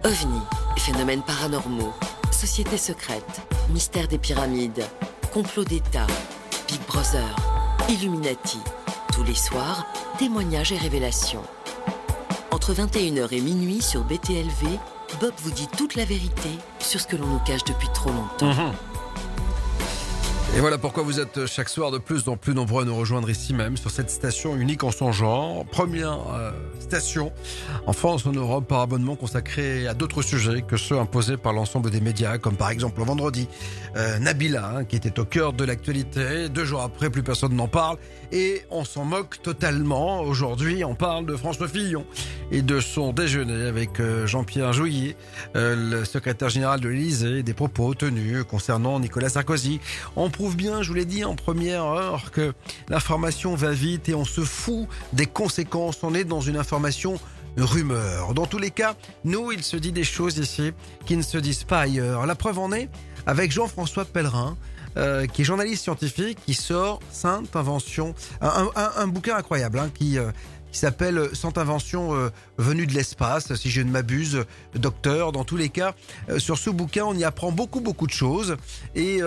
OVNI, phénomènes paranormaux, sociétés secrètes, mystère des pyramides, complot d'État, Big Brother, Illuminati. Tous les soirs, témoignages et révélations. Entre 21h et minuit sur BTLV, Bob vous dit toute la vérité sur ce que l'on nous cache depuis trop longtemps. Et voilà pourquoi vous êtes chaque soir de plus en plus nombreux à nous rejoindre ici même, sur cette station unique en son genre. Première station en France, en Europe, par abonnement consacrée à d'autres sujets que ceux imposés par l'ensemble des médias, comme par exemple le vendredi, Nabila, qui était au cœur de l'actualité. 2 jours après, plus personne n'en parle et on s'en moque totalement. Aujourd'hui, on parle de François Fillon et de son déjeuner avec Jean-Pierre Jouyet, le secrétaire général de l'Élysée, des propos tenus concernant Nicolas Sarkozy. On prouve bien, je vous l'ai dit en première heure, que l'information va vite et on se fout des conséquences. On est dans une information rumeur. Dans tous les cas, nous, il se dit des choses ici qui ne se disent pas ailleurs. La preuve en est avec Jean-François Pellerin, qui est journaliste scientifique, qui sort Sainte Invention, un bouquin incroyable, qui s'appelle Sainte Invention venue de l'espace, si je ne m'abuse, docteur. Dans tous les cas, sur ce bouquin, on y apprend beaucoup de choses. Et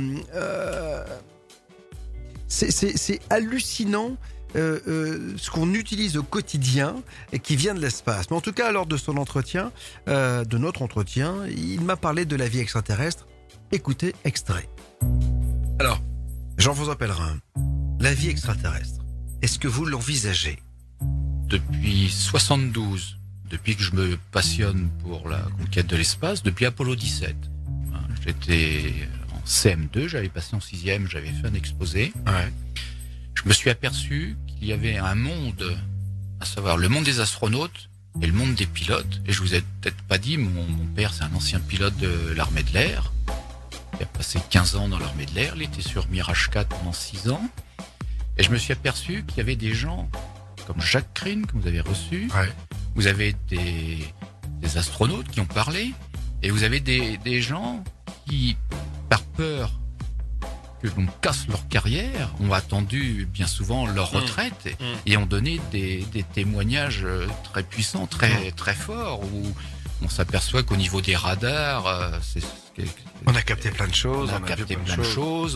c'est hallucinant ce qu'on utilise au quotidien et qui vient de l'espace. Mais en tout cas, lors de son entretien, de notre entretien, il m'a parlé de la vie extraterrestre. Écoutez, extrait. Alors, Jean-François Pellerin, la vie extraterrestre, est-ce que vous l'envisagez ? Depuis 72, depuis que je me passionne pour la conquête de l'espace, depuis Apollo 17. J'étais en CM2, j'avais passé en 6e, j'avais fait un exposé. Ouais. Je me suis aperçu qu'il y avait un monde, à savoir le monde des astronautes et le monde des pilotes. Et je vous ai peut-être pas dit, mon père c'est un ancien pilote de l'armée de l'air. Il a passé 15 ans dans l'armée de l'air, il était sur Mirage 4 pendant 6 ans. Et je me suis aperçu qu'il y avait des gens comme Jacques Krine, que vous avez reçu. Ouais. Vous avez des astronautes qui ont parlé. Et vous avez des gens qui, par peur que l'on casse leur carrière, ont attendu bien souvent leur retraite et ont donné des témoignages très puissants, très forts, où on s'aperçoit qu'au niveau des radars, On a capté plein de choses. On a capté plein de choses.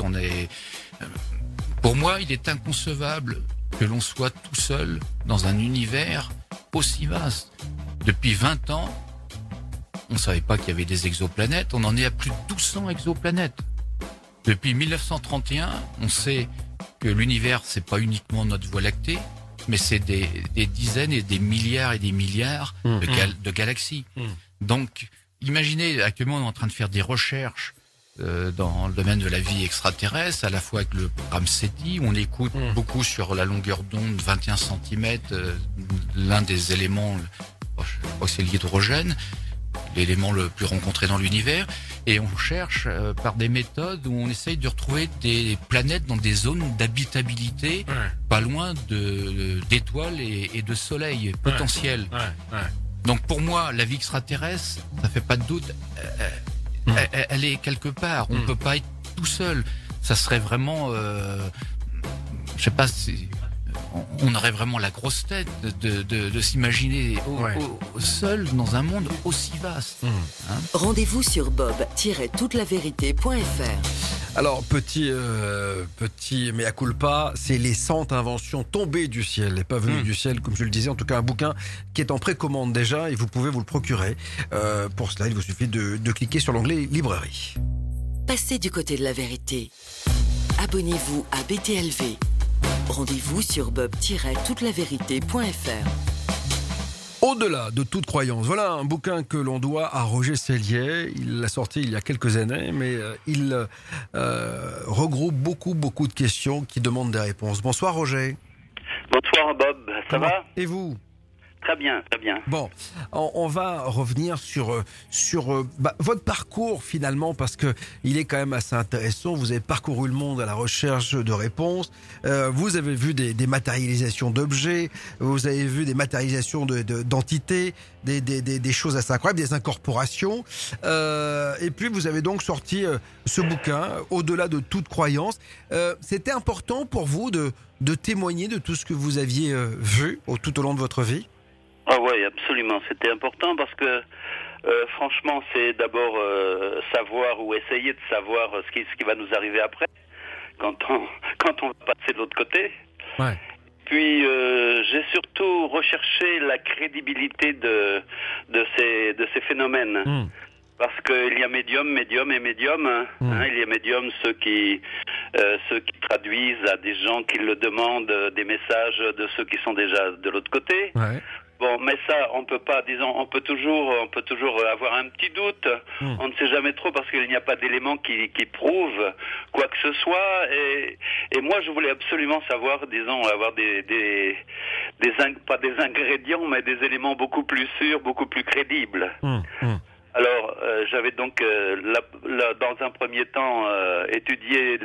Pour moi, il est inconcevable que l'on soit tout seul dans un univers aussi vaste. Depuis 20 ans, on ne savait pas qu'il y avait des exoplanètes. On en est à plus de 1200 exoplanètes. Depuis 1931, on sait que l'univers, c'est pas uniquement notre Voie lactée, mais c'est des dizaines et des milliards de galaxies. Donc, imaginez, actuellement, on est en train de faire des recherches dans le domaine de la vie extraterrestre, à la fois avec le programme SETI, où on écoute beaucoup sur la longueur d'onde 21 cm, l'un des éléments, je crois que c'est l'hydrogène, l'élément le plus rencontré dans l'univers, et on cherche par des méthodes où on essaye de retrouver des planètes dans des zones d'habitabilité, pas loin d'étoiles et de soleils potentiels. Donc pour moi, la vie extraterrestre, ça fait pas de doute, elle est quelque part. On ne peut pas être tout seul. Ça serait vraiment, je sais pas si on aurait vraiment la grosse tête de s'imaginer seul dans un monde aussi vaste. Rendez-vous sur bob-toutelavérité.fr. Alors, petit mea culpa, c'est les 100 inventions tombées du ciel, et pas venues du ciel, comme je le disais. En tout cas, un bouquin qui est en précommande déjà, et vous pouvez vous le procurer. Pour cela, il vous suffit de cliquer sur l'onglet librairie. Passez du côté de la vérité. Abonnez-vous à BTLV. Rendez-vous sur bob-toutelavérité.fr. Au-delà de toute croyance, voilà un bouquin que l'on doit à Roger Sellier. Il l'a sorti il y a quelques années, mais il regroupe beaucoup de questions qui demandent des réponses. Bonsoir Roger. Bonsoir Bob, ça va ? Et vous ? Très bien, très bien. Bon, on va revenir sur votre parcours finalement, parce que il est quand même assez intéressant. Vous avez parcouru le monde à la recherche de réponses. Vous avez vu des matérialisations d'objets, vous avez vu des matérialisations d'entités, des choses assez incroyables, des incorporations. Et puis vous avez donc sorti ce bouquin, Au-delà de toute croyance. C'était important pour vous de témoigner de tout ce que vous aviez vu tout au long de votre vie ? Ah oui, absolument. C'était important parce que Franchement, c'est d'abord savoir ou essayer de savoir ce qui va nous arriver après, quand on va passer de l'autre côté. Ouais. Puis j'ai surtout recherché la crédibilité de ces phénomènes. Mmh. Parce qu'il y a médium et médium. Hein. Il y a médium ceux qui traduisent à des gens qui le demandent des messages de ceux qui sont déjà de l'autre côté. Ouais. Bon, mais ça, on peut pas, disons, on peut toujours avoir un petit doute. On ne sait jamais trop parce qu'il n'y a pas d'éléments qui prouvent quoi que ce soit. Et moi, je voulais absolument savoir, disons, avoir pas des ingrédients, mais des éléments beaucoup plus sûrs, beaucoup plus crédibles. Alors, j'avais donc, dans un premier temps, étudié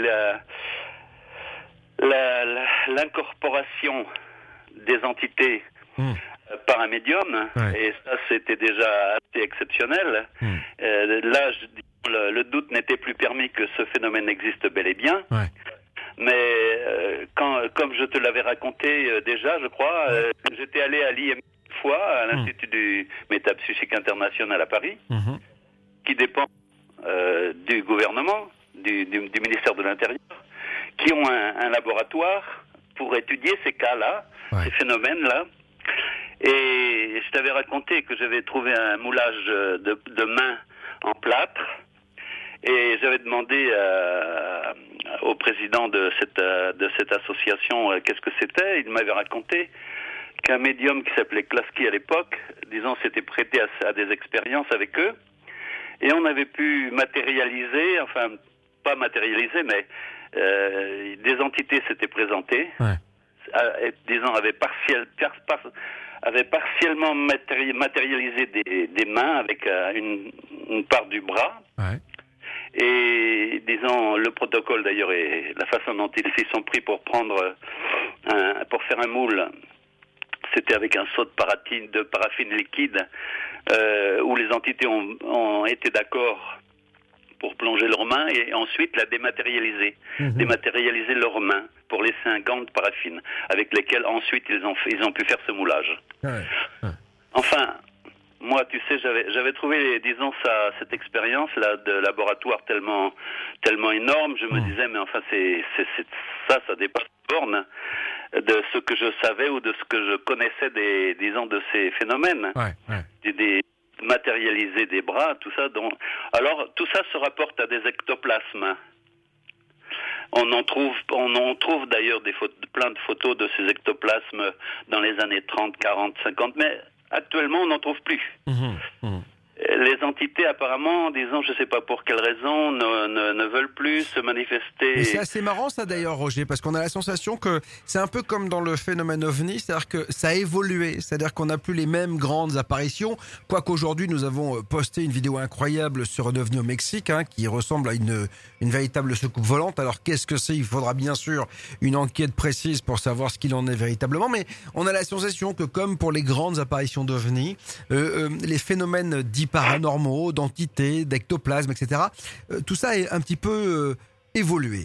l'incorporation des entités par un médium, et ça c'était déjà assez exceptionnel. Là, le doute n'était plus permis que ce phénomène existe bel et bien. Mais comme je te l'avais raconté déjà, je crois, j'étais allé à l'IM fois à l'Institut du Métapsychique International à Paris, qui dépend du gouvernement, du ministère de l'Intérieur, qui ont un laboratoire pour étudier ces cas-là, ces phénomènes-là. Et je t'avais raconté que j'avais trouvé un moulage de main en plâtre, et j'avais demandé au président de cette association qu'est-ce que c'était. Il m'avait raconté qu'un médium qui s'appelait Klasky à l'époque, disons, s'était prêté à des expériences avec eux, et on avait pu matérialiser, enfin pas matérialiser, mais des entités s'étaient présentées, disons, avaient partiellement matérialisé des mains avec une part du bras. Et disons, le protocole d'ailleurs et la façon dont ils s'y sont pris pour faire un moule, c'était avec un seau de paraffine liquide, où les entités ont été d'accord pour plonger leurs mains et ensuite la dématérialiser, dématérialiser leurs mains pour laisser un gant de paraffine avec lesquels ensuite ils ont pu faire ce moulage. Enfin, moi, tu sais, j'avais trouvé, disons, cette expérience-là de laboratoire tellement énorme. Je me disais, mais enfin, ça dépasse les bornes de ce que je savais ou de ce que je connaissais de ces phénomènes. Des matérialiser des bras, tout ça. Alors, tout ça se rapporte à des ectoplasmes. On en trouve d'ailleurs plein de photos de ces ectoplasmes dans les années 30, 40, 50, mais actuellement, on n'en trouve plus. Les entités, apparemment, disons, je ne sais pas pour quelle raison, ne veulent plus se manifester. Mais c'est assez marrant ça d'ailleurs, Roger, parce qu'on a la sensation que c'est un peu comme dans le phénomène OVNI, c'est-à-dire que ça a évolué, c'est-à-dire qu'on n'a plus les mêmes grandes apparitions, quoique aujourd'hui nous avons posté une vidéo incroyable sur un OVNI au Mexique, qui ressemble à une véritable soucoupe volante. Alors qu'est-ce que c'est ? Il faudra bien sûr une enquête précise pour savoir ce qu'il en est véritablement, mais on a la sensation que comme pour les grandes apparitions d'OVNI, les phénomènes dits paranormaux, d'entités, d'ectoplasmes, etc. Tout ça est un petit peu évolué.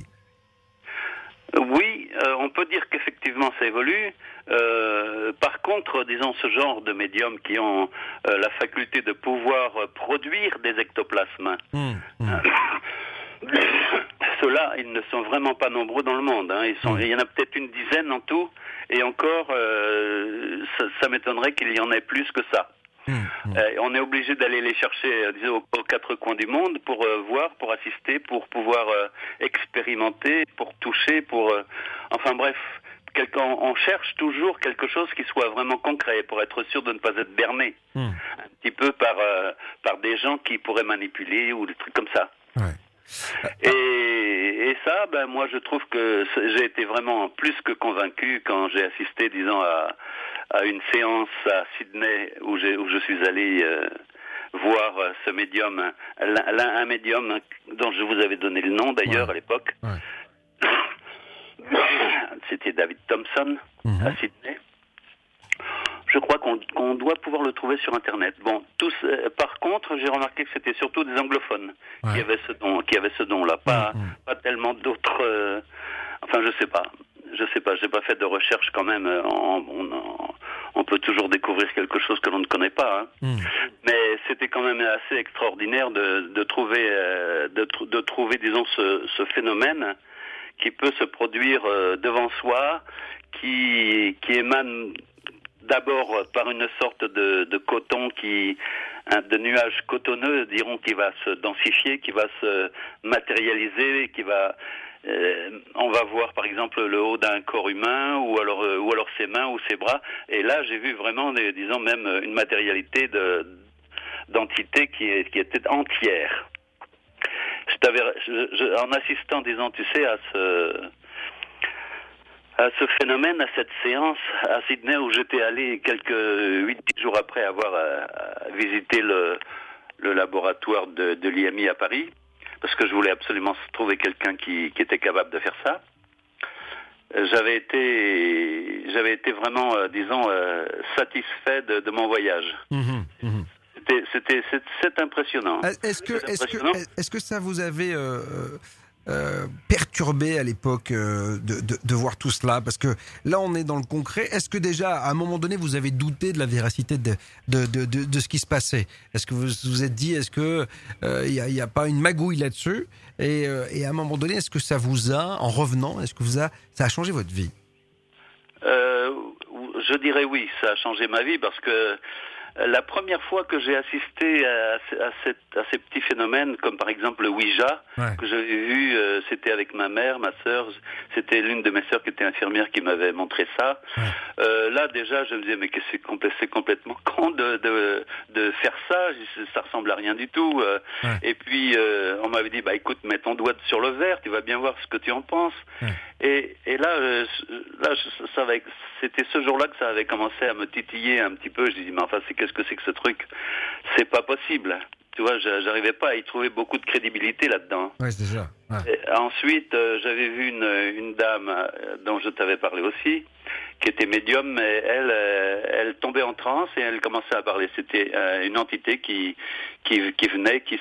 Oui, on peut dire qu'effectivement ça évolue. Par contre, disons, ce genre de médiums qui ont la faculté de pouvoir produire des ectoplasmes, ceux-là, ils ne sont vraiment pas nombreux dans le monde. Il y en a peut-être une dizaine en tout, et encore, ça m'étonnerait qu'il y en ait plus que ça. On est obligé d'aller les chercher, disons, aux quatre coins du monde pour voir, pour assister, pour pouvoir expérimenter, pour toucher, enfin bref, on cherche toujours quelque chose qui soit vraiment concret pour être sûr de ne pas être berné un petit peu par des gens qui pourraient manipuler ou des trucs comme ça. Et ça, moi je trouve que j'ai été vraiment plus que convaincu quand j'ai assisté, disons, à une séance à Sydney où je suis allé voir ce médium, un médium dont je vous avais donné le nom d'ailleurs à l'époque. C'était David Thompson à Sydney. Je crois qu'on doit pouvoir le trouver sur Internet. Bon, par contre, j'ai remarqué que c'était surtout des anglophones qui avaient ce don-là, pas tellement d'autres. Enfin, je sais pas, j'ai pas fait de recherche quand même on peut toujours découvrir quelque chose que l'on ne connaît pas. Hein. Mais c'était quand même assez extraordinaire de trouver, disons, ce phénomène qui peut se produire devant soi, qui émane d'abord par une sorte de coton de nuage cotonneux, dirons, qui va se densifier, qui va se matérialiser, qui va on va voir par exemple le haut d'un corps humain ou alors ses mains ou ses bras, et là j'ai vu vraiment disons même une matérialité d'entité qui était entière. En assistant, disons, tu sais, à ce phénomène, à cette séance à Sydney où j'étais allé quelques 8-10 jours après avoir visité le laboratoire de l'IMI à Paris, parce que je voulais absolument trouver quelqu'un qui était capable de faire ça. J'avais été vraiment, disons, satisfait de mon voyage. C'est impressionnant. Est-ce que ça vous avait perturbé à l'époque de voir tout cela? Parce que là, on est dans le concret. Est-ce que déjà, à un moment donné, vous avez douté de la véracité de ce qui se passait? Est-ce que vous vous êtes dit, est-ce que il y a pas une magouille là-dessus? Et à un moment donné, est-ce que ça vous a, en revenant, ça a changé votre vie? Je dirais oui, ça a changé ma vie, parce que la première fois que j'ai assisté à ces petits phénomènes, comme par exemple le Ouija, que j'avais vu, c'était avec ma mère, ma sœur, c'était l'une de mes sœurs qui était infirmière qui m'avait montré ça. Là déjà, je me disais, mais c'est complètement con de faire ça, ça ressemble à rien du tout. Et puis on m'avait dit, bah écoute, mets ton doigt sur le verre, tu vas bien voir ce que tu en penses. Et là, c'était ce jour-là que ça avait commencé à me titiller un petit peu. Je dis, mais enfin, qu'est-ce que c'est que ce truc? C'est pas possible. Tu vois, j'arrivais pas à y trouver beaucoup de crédibilité là-dedans. Ouais, c'est ça. Ouais. Ensuite, j'avais vu une dame dont je t'avais parlé aussi, qui était médium, mais elle tombait en transe et elle commençait à parler. C'était une entité qui venait, qui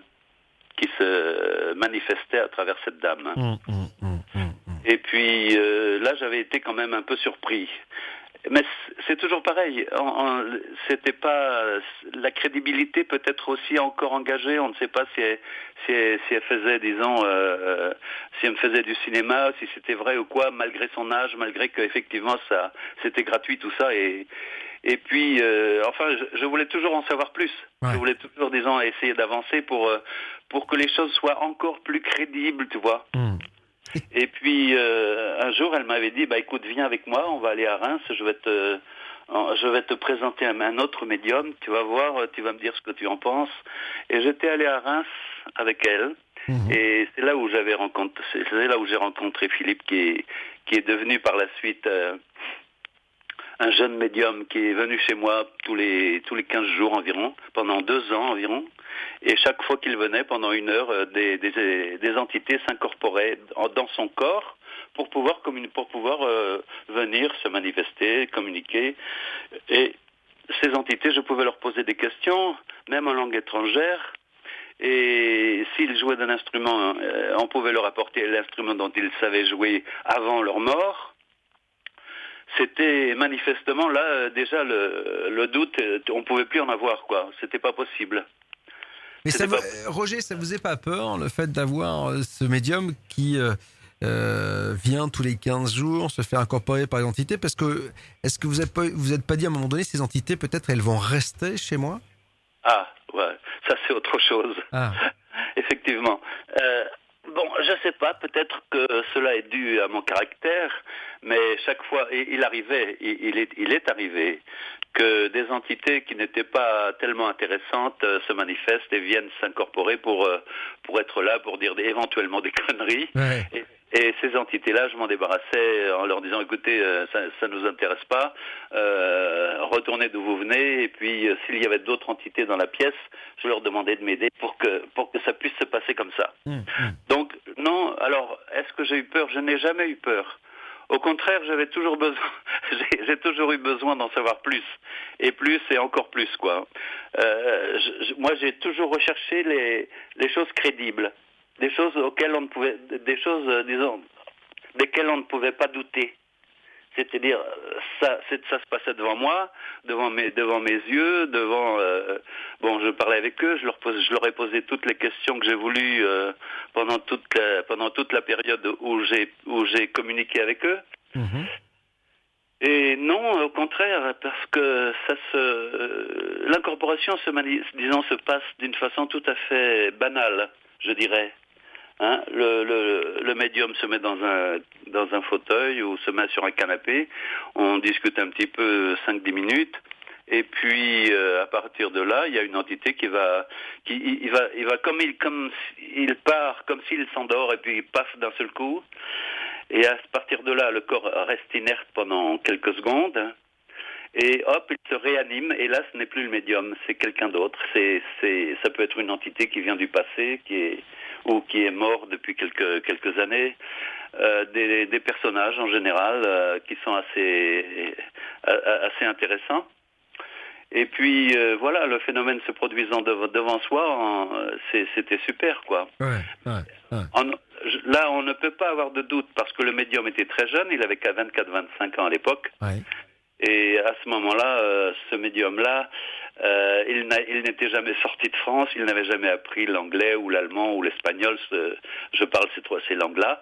se manifestait à travers cette dame. Et puis là, j'avais été quand même un peu surpris. Mais c'est toujours pareil. C'était pas la crédibilité peut être aussi encore engagée. On ne sait pas si elle faisait, disons, si elle me faisait du cinéma, si c'était vrai ou quoi, malgré son âge, malgré qu'effectivement ça, c'était gratuit tout ça. Et puis, enfin, je voulais toujours en savoir plus. Ouais. Je voulais toujours, disons, essayer d'avancer pour que les choses soient encore plus crédibles, tu vois. Et puis un jour, elle m'avait dit, bah écoute, viens avec moi, on va aller à Reims, je vais te présenter un autre médium, tu vas voir, tu vas me dire ce que tu en penses. Et j'étais allé à Reims avec elle, et c'est là où j'ai rencontré Philippe, qui est devenu par la suite un jeune médium qui est venu chez moi tous les 15 jours environ, pendant 2 ans environ. Et chaque fois qu'il venait, pendant 1 heure, des entités s'incorporaient dans son corps pour pouvoir venir se manifester, communiquer. Et ces entités, je pouvais leur poser des questions, même en langue étrangère. Et s'ils jouaient d'un instrument, on pouvait leur apporter l'instrument dont ils savaient jouer avant leur mort. C'était manifestement là déjà le doute, on pouvait plus en avoir, quoi. C'était pas possible. Mais Roger, ça vous est pas peur, le fait d'avoir ce médium qui vient tous les 15 jours se faire incorporer par les entités? Parce que est-ce que vous êtes pas dit à un moment donné, ces entités peut-être elles vont rester chez moi? Ah ouais, ça c'est autre chose. Effectivement. Bon, je sais pas, peut-être que cela est dû à mon caractère, mais chaque fois, il est arrivé que des entités qui n'étaient pas tellement intéressantes se manifestent et viennent s'incorporer pour être là, pour dire éventuellement des conneries. Ouais. Et ces entités-là, je m'en débarrassais en leur disant, écoutez, ça nous intéresse pas, retournez d'où vous venez, et puis s'il y avait d'autres entités dans la pièce, je leur demandais de m'aider pour que ça puisse se passer comme ça. Donc, non, alors, est-ce que j'ai eu peur? Je n'ai jamais eu peur. Au contraire, j'ai toujours eu besoin d'en savoir plus, et encore plus, quoi. Moi, j'ai toujours recherché les choses crédibles. Des choses auxquelles desquelles on ne pouvait pas douter. C'est-à-dire, ça se passait devant moi, devant mes yeux, bon, je parlais avec eux, je leur ai posé toutes les questions que j'ai voulu pendant toute la période où j'ai communiqué avec eux. Mmh. Et non, au contraire, parce que l'incorporation se passe d'une façon tout à fait banale, je dirais. Hein, le médium se met dans un fauteuil ou se met sur un canapé, on discute un petit peu 5-10 minutes, et puis à partir de là, il y a une entité il va comme il part, comme s'il s'endort, et puis paf d'un seul coup, et à partir de là, le corps reste inerte pendant quelques secondes. Et hop, il se réanime, et là, ce n'est plus le médium, c'est quelqu'un d'autre. Ça peut être une entité qui vient du passé, qui est mort depuis quelques années. Des personnages, en général, qui sont assez intéressants. Et puis, voilà, le phénomène se produisant devant soi, c'était super, quoi. Ouais. Là, on ne peut pas avoir de doute, parce que le médium était très jeune, il avait qu'à 24-25 ans à l'époque. Ouais. Et à ce moment-là, ce médium-là, il n'était jamais sorti de France, il n'avait jamais appris l'anglais ou l'allemand ou l'espagnol, je parle ces langues-là,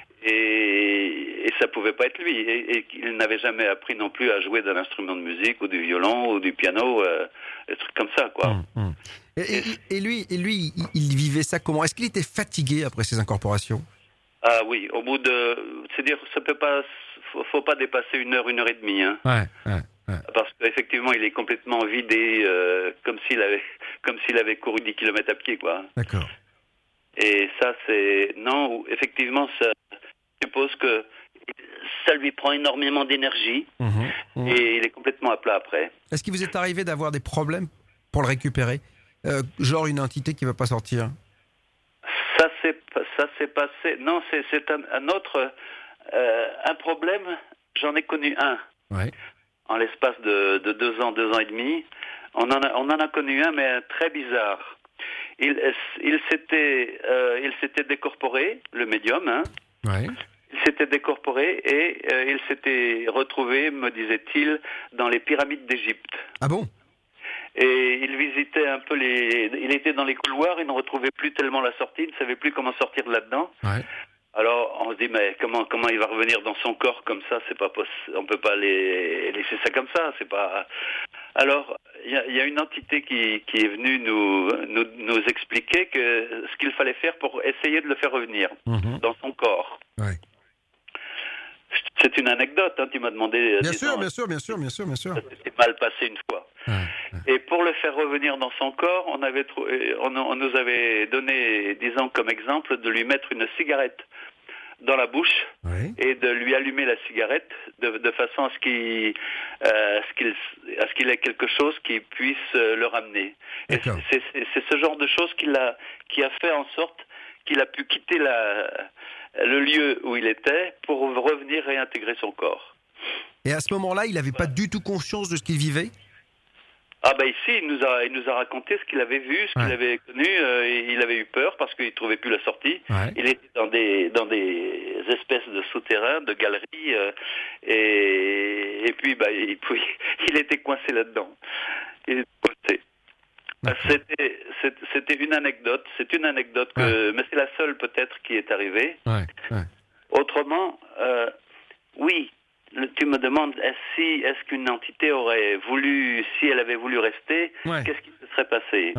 et ça pouvait pas être lui. Et il n'avait jamais appris non plus à jouer d'un instrument de musique ou du violon ou du piano, des trucs comme ça, quoi. Et lui, il vivait ça comment? Est-ce qu'il était fatigué après ces incorporations? Ah oui, au bout c'est-à-dire, faut pas dépasser 1 heure, 1 heure et demie, hein. Ouais. Parce qu'effectivement, il est complètement vidé, comme s'il avait couru 10 km à pied, quoi. D'accord. Et ça, effectivement, ça suppose que ça lui prend énormément d'énergie, et il est complètement à plat après. Est-ce qu'il vous est arrivé d'avoir des problèmes pour le récupérer? Genre une entité qui ne va pas sortir? Ça s'est passé. Non, c'est un autre. Un problème, j'en ai connu un. Ouais. En l'espace de 2 ans, 2 ans et demi. On en a connu un, mais très bizarre. Il s'était décorporé, le médium, hein. Ouais. Il s'était décorporé et il s'était retrouvé, me disait-il, dans les pyramides d'Égypte. Ah bon? Et il visitait un peu il était dans les couloirs, il ne retrouvait plus tellement la sortie, il ne savait plus comment sortir de là-dedans. Ouais. Alors on se dit, mais comment il va revenir dans son corps comme ça? C'est pas possible, on peut pas laisser ça comme ça, c'est pas. Alors il y a une entité qui est venue nous expliquer que ce qu'il fallait faire pour essayer de le faire revenir dans son corps. Ouais. C'est une anecdote, hein, tu m'as demandé. Bien sûr. Ça s'était mal passé une fois. Ouais. Et pour le faire revenir dans son corps, on nous avait donné, disons comme exemple, de lui mettre une cigarette dans la bouche, oui, et de lui allumer la cigarette de façon à ce qu'il ait quelque chose qui puisse le ramener. Et c'est ce genre de choses qui a fait en sorte qu'il a pu quitter le lieu où il était pour revenir réintégrer son corps. Et à ce moment-là, il n'avait pas du tout conscience de ce qu'il vivait? Ah ben ici, il nous a raconté ce qu'il avait vu, ce qu'il avait connu. Il avait eu peur parce qu'il trouvait plus la sortie. Ouais. Il était dans des espèces de souterrains, de galeries, et puis il était coincé là-dedans. Il était coincé. C'était une anecdote. C'est une anecdote mais c'est la seule peut-être qui est arrivée. Ouais. Autrement, oui. Tu me demandes est-ce qu'une entité aurait voulu, si elle avait voulu rester, qu'est-ce qui se serait passé?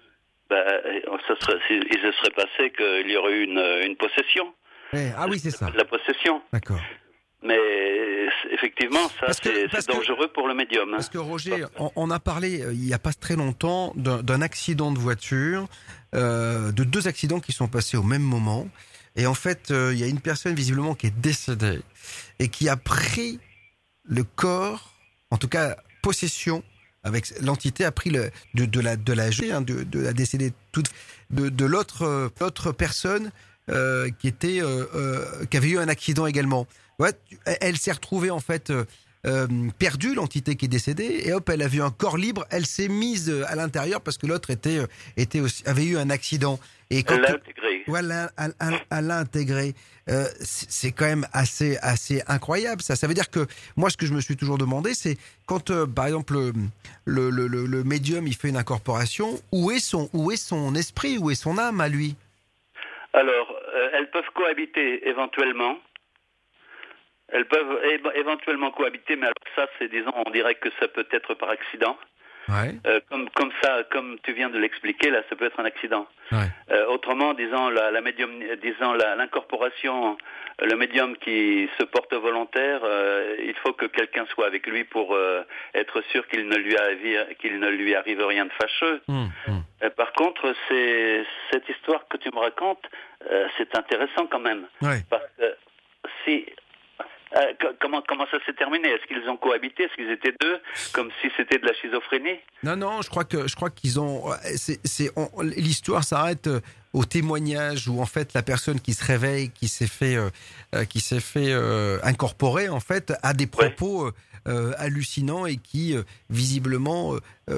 Il se serait passé qu'il y aurait eu une possession. Ah oui, c'est ça. La possession. D'accord. Mais effectivement, c'est dangereux pour le médium. Parce que Roger, on a parlé il n'y a pas très longtemps d'un accident de voiture, de 2 accidents qui sont passés au même moment. Et en fait, il y a une personne visiblement qui est décédée et qui a pris le corps, en tout cas possession, avec l'entité a pris de la décédée de l'autre personne qui avait eu un accident également. Ouais, elle s'est retrouvée en fait perdue, l'entité qui est décédée, et hop, elle a vu un corps libre, elle s'est mise à l'intérieur parce que l'autre avait eu un accident. Et elle l'a intégré. Ou elle l'a intégré. C'est quand même assez incroyable ça. Ça veut dire que moi, ce que je me suis toujours demandé, c'est quand, par exemple, le médium il fait une incorporation, où est son esprit, où est son âme à lui? Alors, elles peuvent cohabiter éventuellement. Elles peuvent éventuellement cohabiter, mais alors ça, disons, on dirait que ça peut être par accident. Ouais. Comme ça, comme tu viens de l'expliquer, là, ça peut être un accident. Ouais. Autrement, disons, l'incorporation, le médium qui se porte volontaire, il faut que quelqu'un soit avec lui pour être sûr qu'il ne lui arrive rien de fâcheux. Par contre, cette histoire que tu me racontes, c'est intéressant quand même. Ouais. Parce que si... comment ça s'est terminé? Est-ce qu'ils ont cohabité? Est-ce qu'ils étaient deux? Comme si c'était de la schizophrénie? Non, je crois qu'ils ont. L'histoire s'arrête au témoignage où en fait la personne qui se réveille, qui s'est fait incorporer en fait, a des propos hallucinants et qui visiblement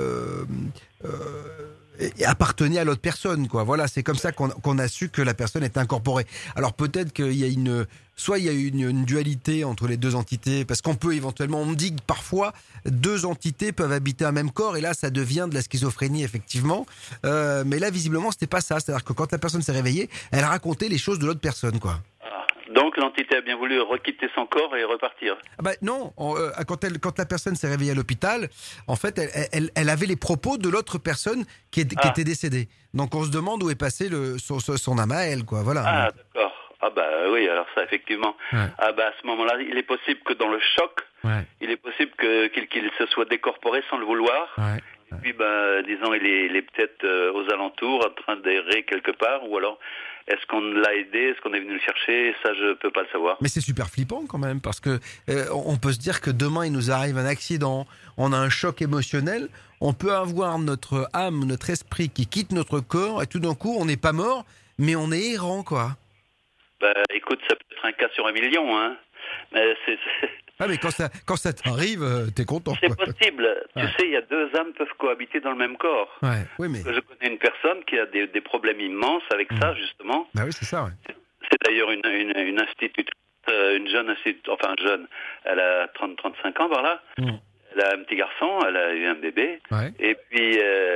appartenait à l'autre personne, quoi. Voilà, c'est comme ça qu'on a su que la personne est incorporée. Alors peut-être qu'il y a une dualité entre les deux entités, parce qu'on peut éventuellement, on me dit que parfois deux entités peuvent habiter un même corps, et là ça devient de la schizophrénie effectivement. Mais là visiblement c'était pas ça, c'est-à-dire que quand la personne s'est réveillée, elle racontait les choses de l'autre personne, quoi. Donc l'entité a bien voulu requitter son corps et repartir. Non, quand la personne s'est réveillée à l'hôpital, en fait, elle avait les propos de l'autre personne qui était décédée. Donc on se demande où est passé son âme à elle, quoi. Voilà. Ah d'accord. Oui, alors ça effectivement. Ouais. À ce moment-là, il est possible que dans le choc, il est possible qu'il se soit décorporé sans le vouloir. Ouais. Et puis, disons, il est peut-être aux alentours, en train d'errer quelque part, ou alors, est-ce qu'on l'a aidé, est-ce qu'on est venu le chercher? Ça, je peux pas le savoir. Mais c'est super flippant quand même, parce que on peut se dire que demain, il nous arrive un accident, on a un choc émotionnel, on peut avoir notre âme, notre esprit qui quitte notre corps, et tout d'un coup, on n'est pas mort, mais on est errant, quoi. Écoute, ça peut être un cas sur un million, hein. Mais c'est... Ah, mais quand ça t'arrive, t'es content. C'est possible. Ouais. Tu sais, il y a deux âmes peuvent cohabiter dans le même corps. Ouais. Oui, mais... Je connais une personne qui a des problèmes immenses avec ça, justement. Oui, c'est ça, ouais. C'est d'ailleurs une institutrice, une jeune, elle a 30-35 ans par là. Elle a un petit garçon, elle a eu un bébé. Ouais. Et puis,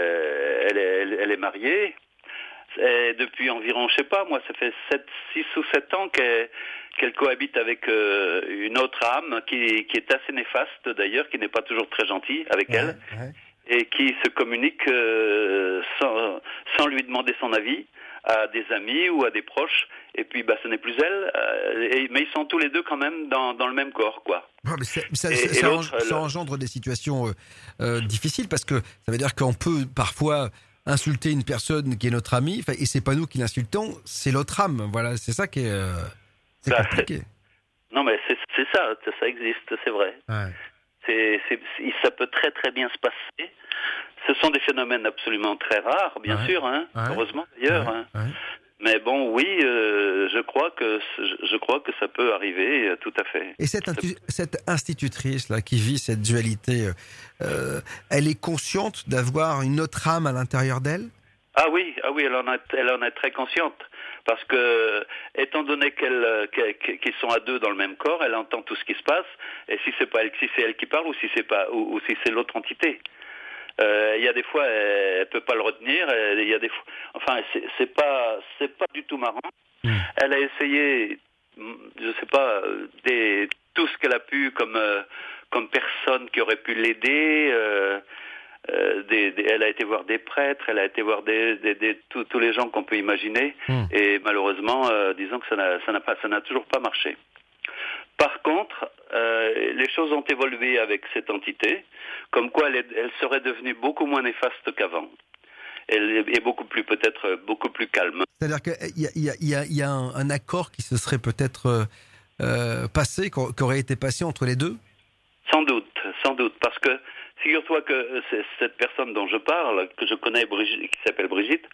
elle est mariée. Et depuis environ, je sais pas, moi, ça fait 6 ou 7 ans qu'elle cohabite avec une autre âme qui est assez néfaste d'ailleurs, qui n'est pas toujours très gentille avec elle, et qui se communique sans lui demander son avis à des amis ou à des proches, et puis ce n'est plus elle, mais ils sont tous les deux quand même dans le même corps, quoi. Ouais, mais ça engendre des situations difficiles, parce que ça veut dire qu'on peut parfois insulter une personne qui est notre amie, et c'est pas nous qui l'insultons, c'est l'autre âme. Voilà, c'est ça qui est compliqué. Non, mais c'est ça existe, c'est vrai. Ouais. Ça peut très très bien se passer. Ce sont des phénomènes absolument très rares, bien sûr, hein, heureusement d'ailleurs. Ouais. Mais bon, oui, je crois que ça peut arriver, tout à fait. Et cette institutrice là qui vit cette dualité, elle est consciente d'avoir une autre âme à l'intérieur d'elle? Ah oui, elle en est très consciente, parce que étant donné qu'ils sont à deux dans le même corps, elle entend tout ce qui se passe, et si c'est elle qui parle, ou si c'est l'autre entité. Il y a des fois, elle peut pas le retenir. Il y a des fois, enfin, c'est pas du tout marrant. Elle a essayé, je sais pas, tout ce qu'elle a pu comme personne qui aurait pu l'aider. Elle a été voir des prêtres, elle a été voir tous les gens qu'on peut imaginer. Et malheureusement, disons que ça n'a toujours pas marché. Par contre, les choses ont évolué avec cette entité, comme quoi elle serait devenue beaucoup moins néfaste qu'avant. Elle est peut-être beaucoup plus calme. C'est-à-dire qu'il y a un accord qui se serait peut-être passé, qui aurait été passé entre les deux? Sans doute, parce que figure-toi que c'est cette personne dont je parle, que je connais, qui s'appelle Brigitte,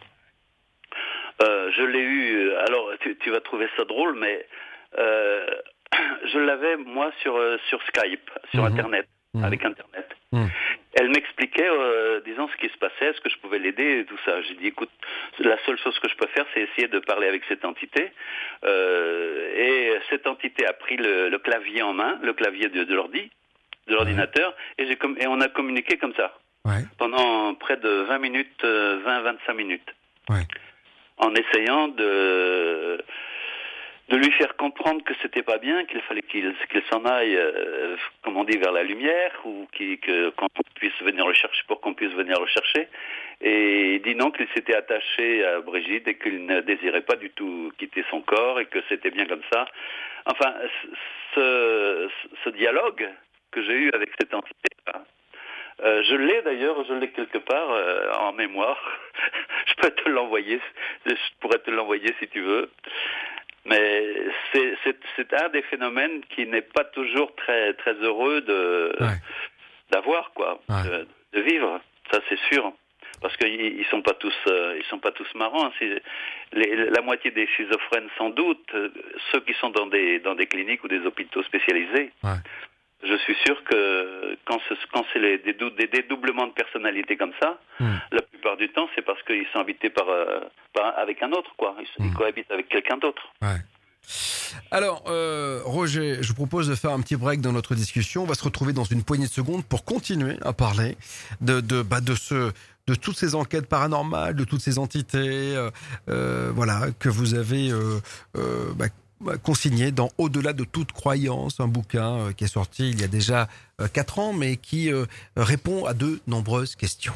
je l'ai eue, alors tu vas trouver ça drôle, mais... je l'avais, moi, sur Skype, sur Internet, avec Internet. Elle m'expliquait, disons, ce qui se passait, est-ce que je pouvais l'aider et tout ça. J'ai dit, écoute, la seule chose que je peux faire, c'est essayer de parler avec cette entité. Et cette entité a pris le clavier en main, le clavier de l'ordinateur, et on a communiqué comme ça. Ouais. Pendant près de 20 minutes, 20-25 minutes. Ouais. En essayant de lui faire comprendre que c'était pas bien, qu'il fallait qu'il s'en aille, comme on dit, vers la lumière, ou qu'on puisse venir le chercher, pour qu'on puisse venir le chercher. Et il dit non, qu'il s'était attaché à Brigitte et qu'il ne désirait pas du tout quitter son corps et que c'était bien comme ça. Enfin, ce dialogue que j'ai eu avec cette entité-là, je l'ai quelque part en mémoire. Je peux te l'envoyer, je pourrais te l'envoyer si tu veux. Mais c'est un des phénomènes qui n'est pas toujours très très heureux d'avoir quoi, de vivre. Ça c'est sûr, parce qu'ils sont pas tous marrants. La moitié des schizophrènes sans doute, ceux qui sont dans des cliniques ou des hôpitaux spécialisés. Ouais. Je suis sûr que quand c'est des dédoublements de personnalité comme ça, la plupart du temps, c'est parce qu'ils sont habités avec un autre, quoi. Ils cohabitent avec quelqu'un d'autre. Ouais. Alors, Roger, je vous propose de faire un petit break dans notre discussion. On va se retrouver dans une poignée de secondes pour continuer à parler de toutes ces enquêtes paranormales, de toutes ces entités, voilà, que vous avez, consigné dans Au-delà de toute croyance, un bouquin qui est sorti il y a déjà 4 ans, mais qui répond à de nombreuses questions.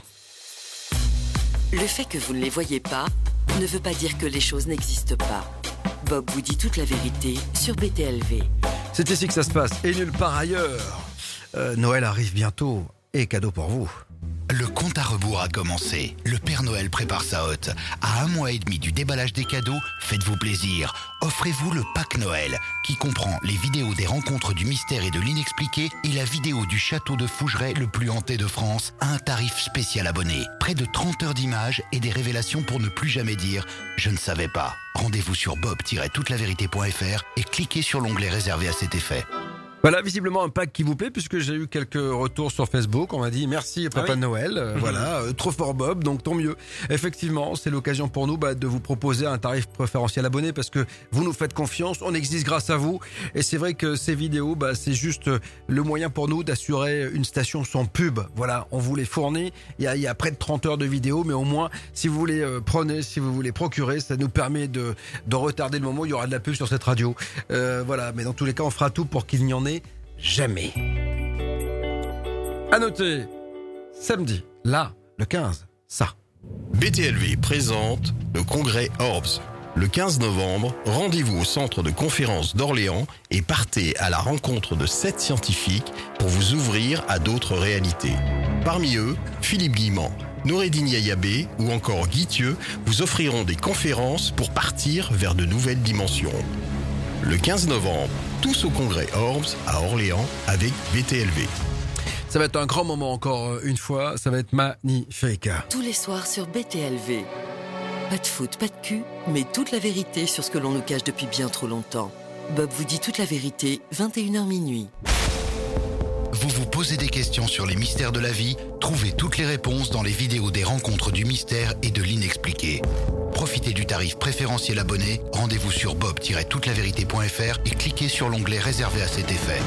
Le fait que vous ne les voyez pas ne veut pas dire que les choses n'existent pas. Bob vous dit toute la vérité sur BTLV. C'est ici que ça se passe, et nulle part ailleurs. Noël arrive bientôt, et cadeau pour vous. Le compte à rebours a commencé. Le Père Noël prépare sa hotte. À 1 mois et demi du déballage des cadeaux, faites-vous plaisir. Offrez-vous le pack Noël, qui comprend les vidéos des rencontres du mystère et de l'inexpliqué et la vidéo du château de Fougeray, le plus hanté de France, à un tarif spécial abonné. Près de 30 heures d'images et des révélations pour ne plus jamais dire « Je ne savais pas ». Rendez-vous sur bob-toutelavérité.fr et cliquez sur l'onglet réservé à cet effet. Voilà, visiblement un pack qui vous plaît, puisque j'ai eu quelques retours sur Facebook. On m'a dit merci Papa Noël, voilà, trop fort Bob, donc tant mieux. Effectivement, c'est l'occasion pour nous de vous proposer un tarif préférentiel abonné, parce que vous nous faites confiance, on existe grâce à vous. Et c'est vrai que ces vidéos, c'est juste le moyen pour nous d'assurer une station sans pub. Voilà, on vous les fournit. Il y a près de 30 heures de vidéos, mais au moins, si vous voulez si vous voulez procurer, ça nous permet de retarder le moment où il y aura de la pub sur cette radio. Voilà, mais dans tous les cas, on fera tout pour qu'il n'y en ait jamais. À noter, samedi, là, le 15, ça. BTLV présente le congrès Orbs. Le 15 novembre, rendez-vous au centre de conférence d'Orléans et partez à la rencontre de 7 scientifiques pour vous ouvrir à d'autres réalités. Parmi eux, Philippe Guillemant, Noureddine Yayabé ou encore Guy Thieux vous offriront des conférences pour partir vers de nouvelles dimensions. Le 15 novembre, tous au congrès Orbs à Orléans avec BTLV. Ça va être un grand moment encore une fois, ça va être magnifique. Tous les soirs sur BTLV. Pas de foot, pas de cul, mais toute la vérité sur ce que l'on nous cache depuis bien trop longtemps. Bob vous dit toute la vérité, 21h minuit. Vous vous posez des questions sur les mystères de la vie? Trouvez toutes les réponses dans les vidéos des rencontres du mystère et de l'inexpliqué. Profitez du tarif préférentiel abonné, rendez-vous sur bob-toutelavérité.fr et cliquez sur l'onglet réservé à cet effet.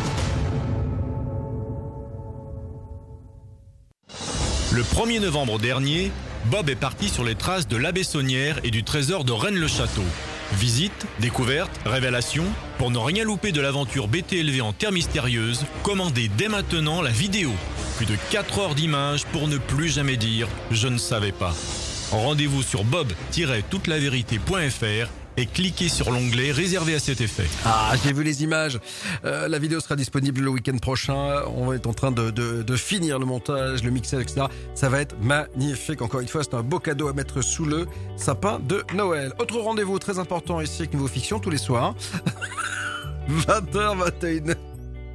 Le 1er novembre dernier, Bob est parti sur les traces de l'abbé Saunière et du trésor de Rennes-le-Château. Visite, découverte, révélation, pour ne rien louper de l'aventure BTLV en terre mystérieuse, commandez dès maintenant la vidéo. Plus de 4 heures d'images pour ne plus jamais dire « Je ne savais pas ». Rendez-vous sur bob-toutelavérité.fr et cliquez sur l'onglet réservé à cet effet. Ah, j'ai vu les images. La vidéo sera disponible le week-end prochain. On va être en train de finir le montage, le mixage, etc. Ça va être magnifique. Encore une fois, c'est un beau cadeau à mettre sous le sapin de Noël. Autre rendez-vous très important ici avec Niveau Fiction tous les soirs. 20h, 21h.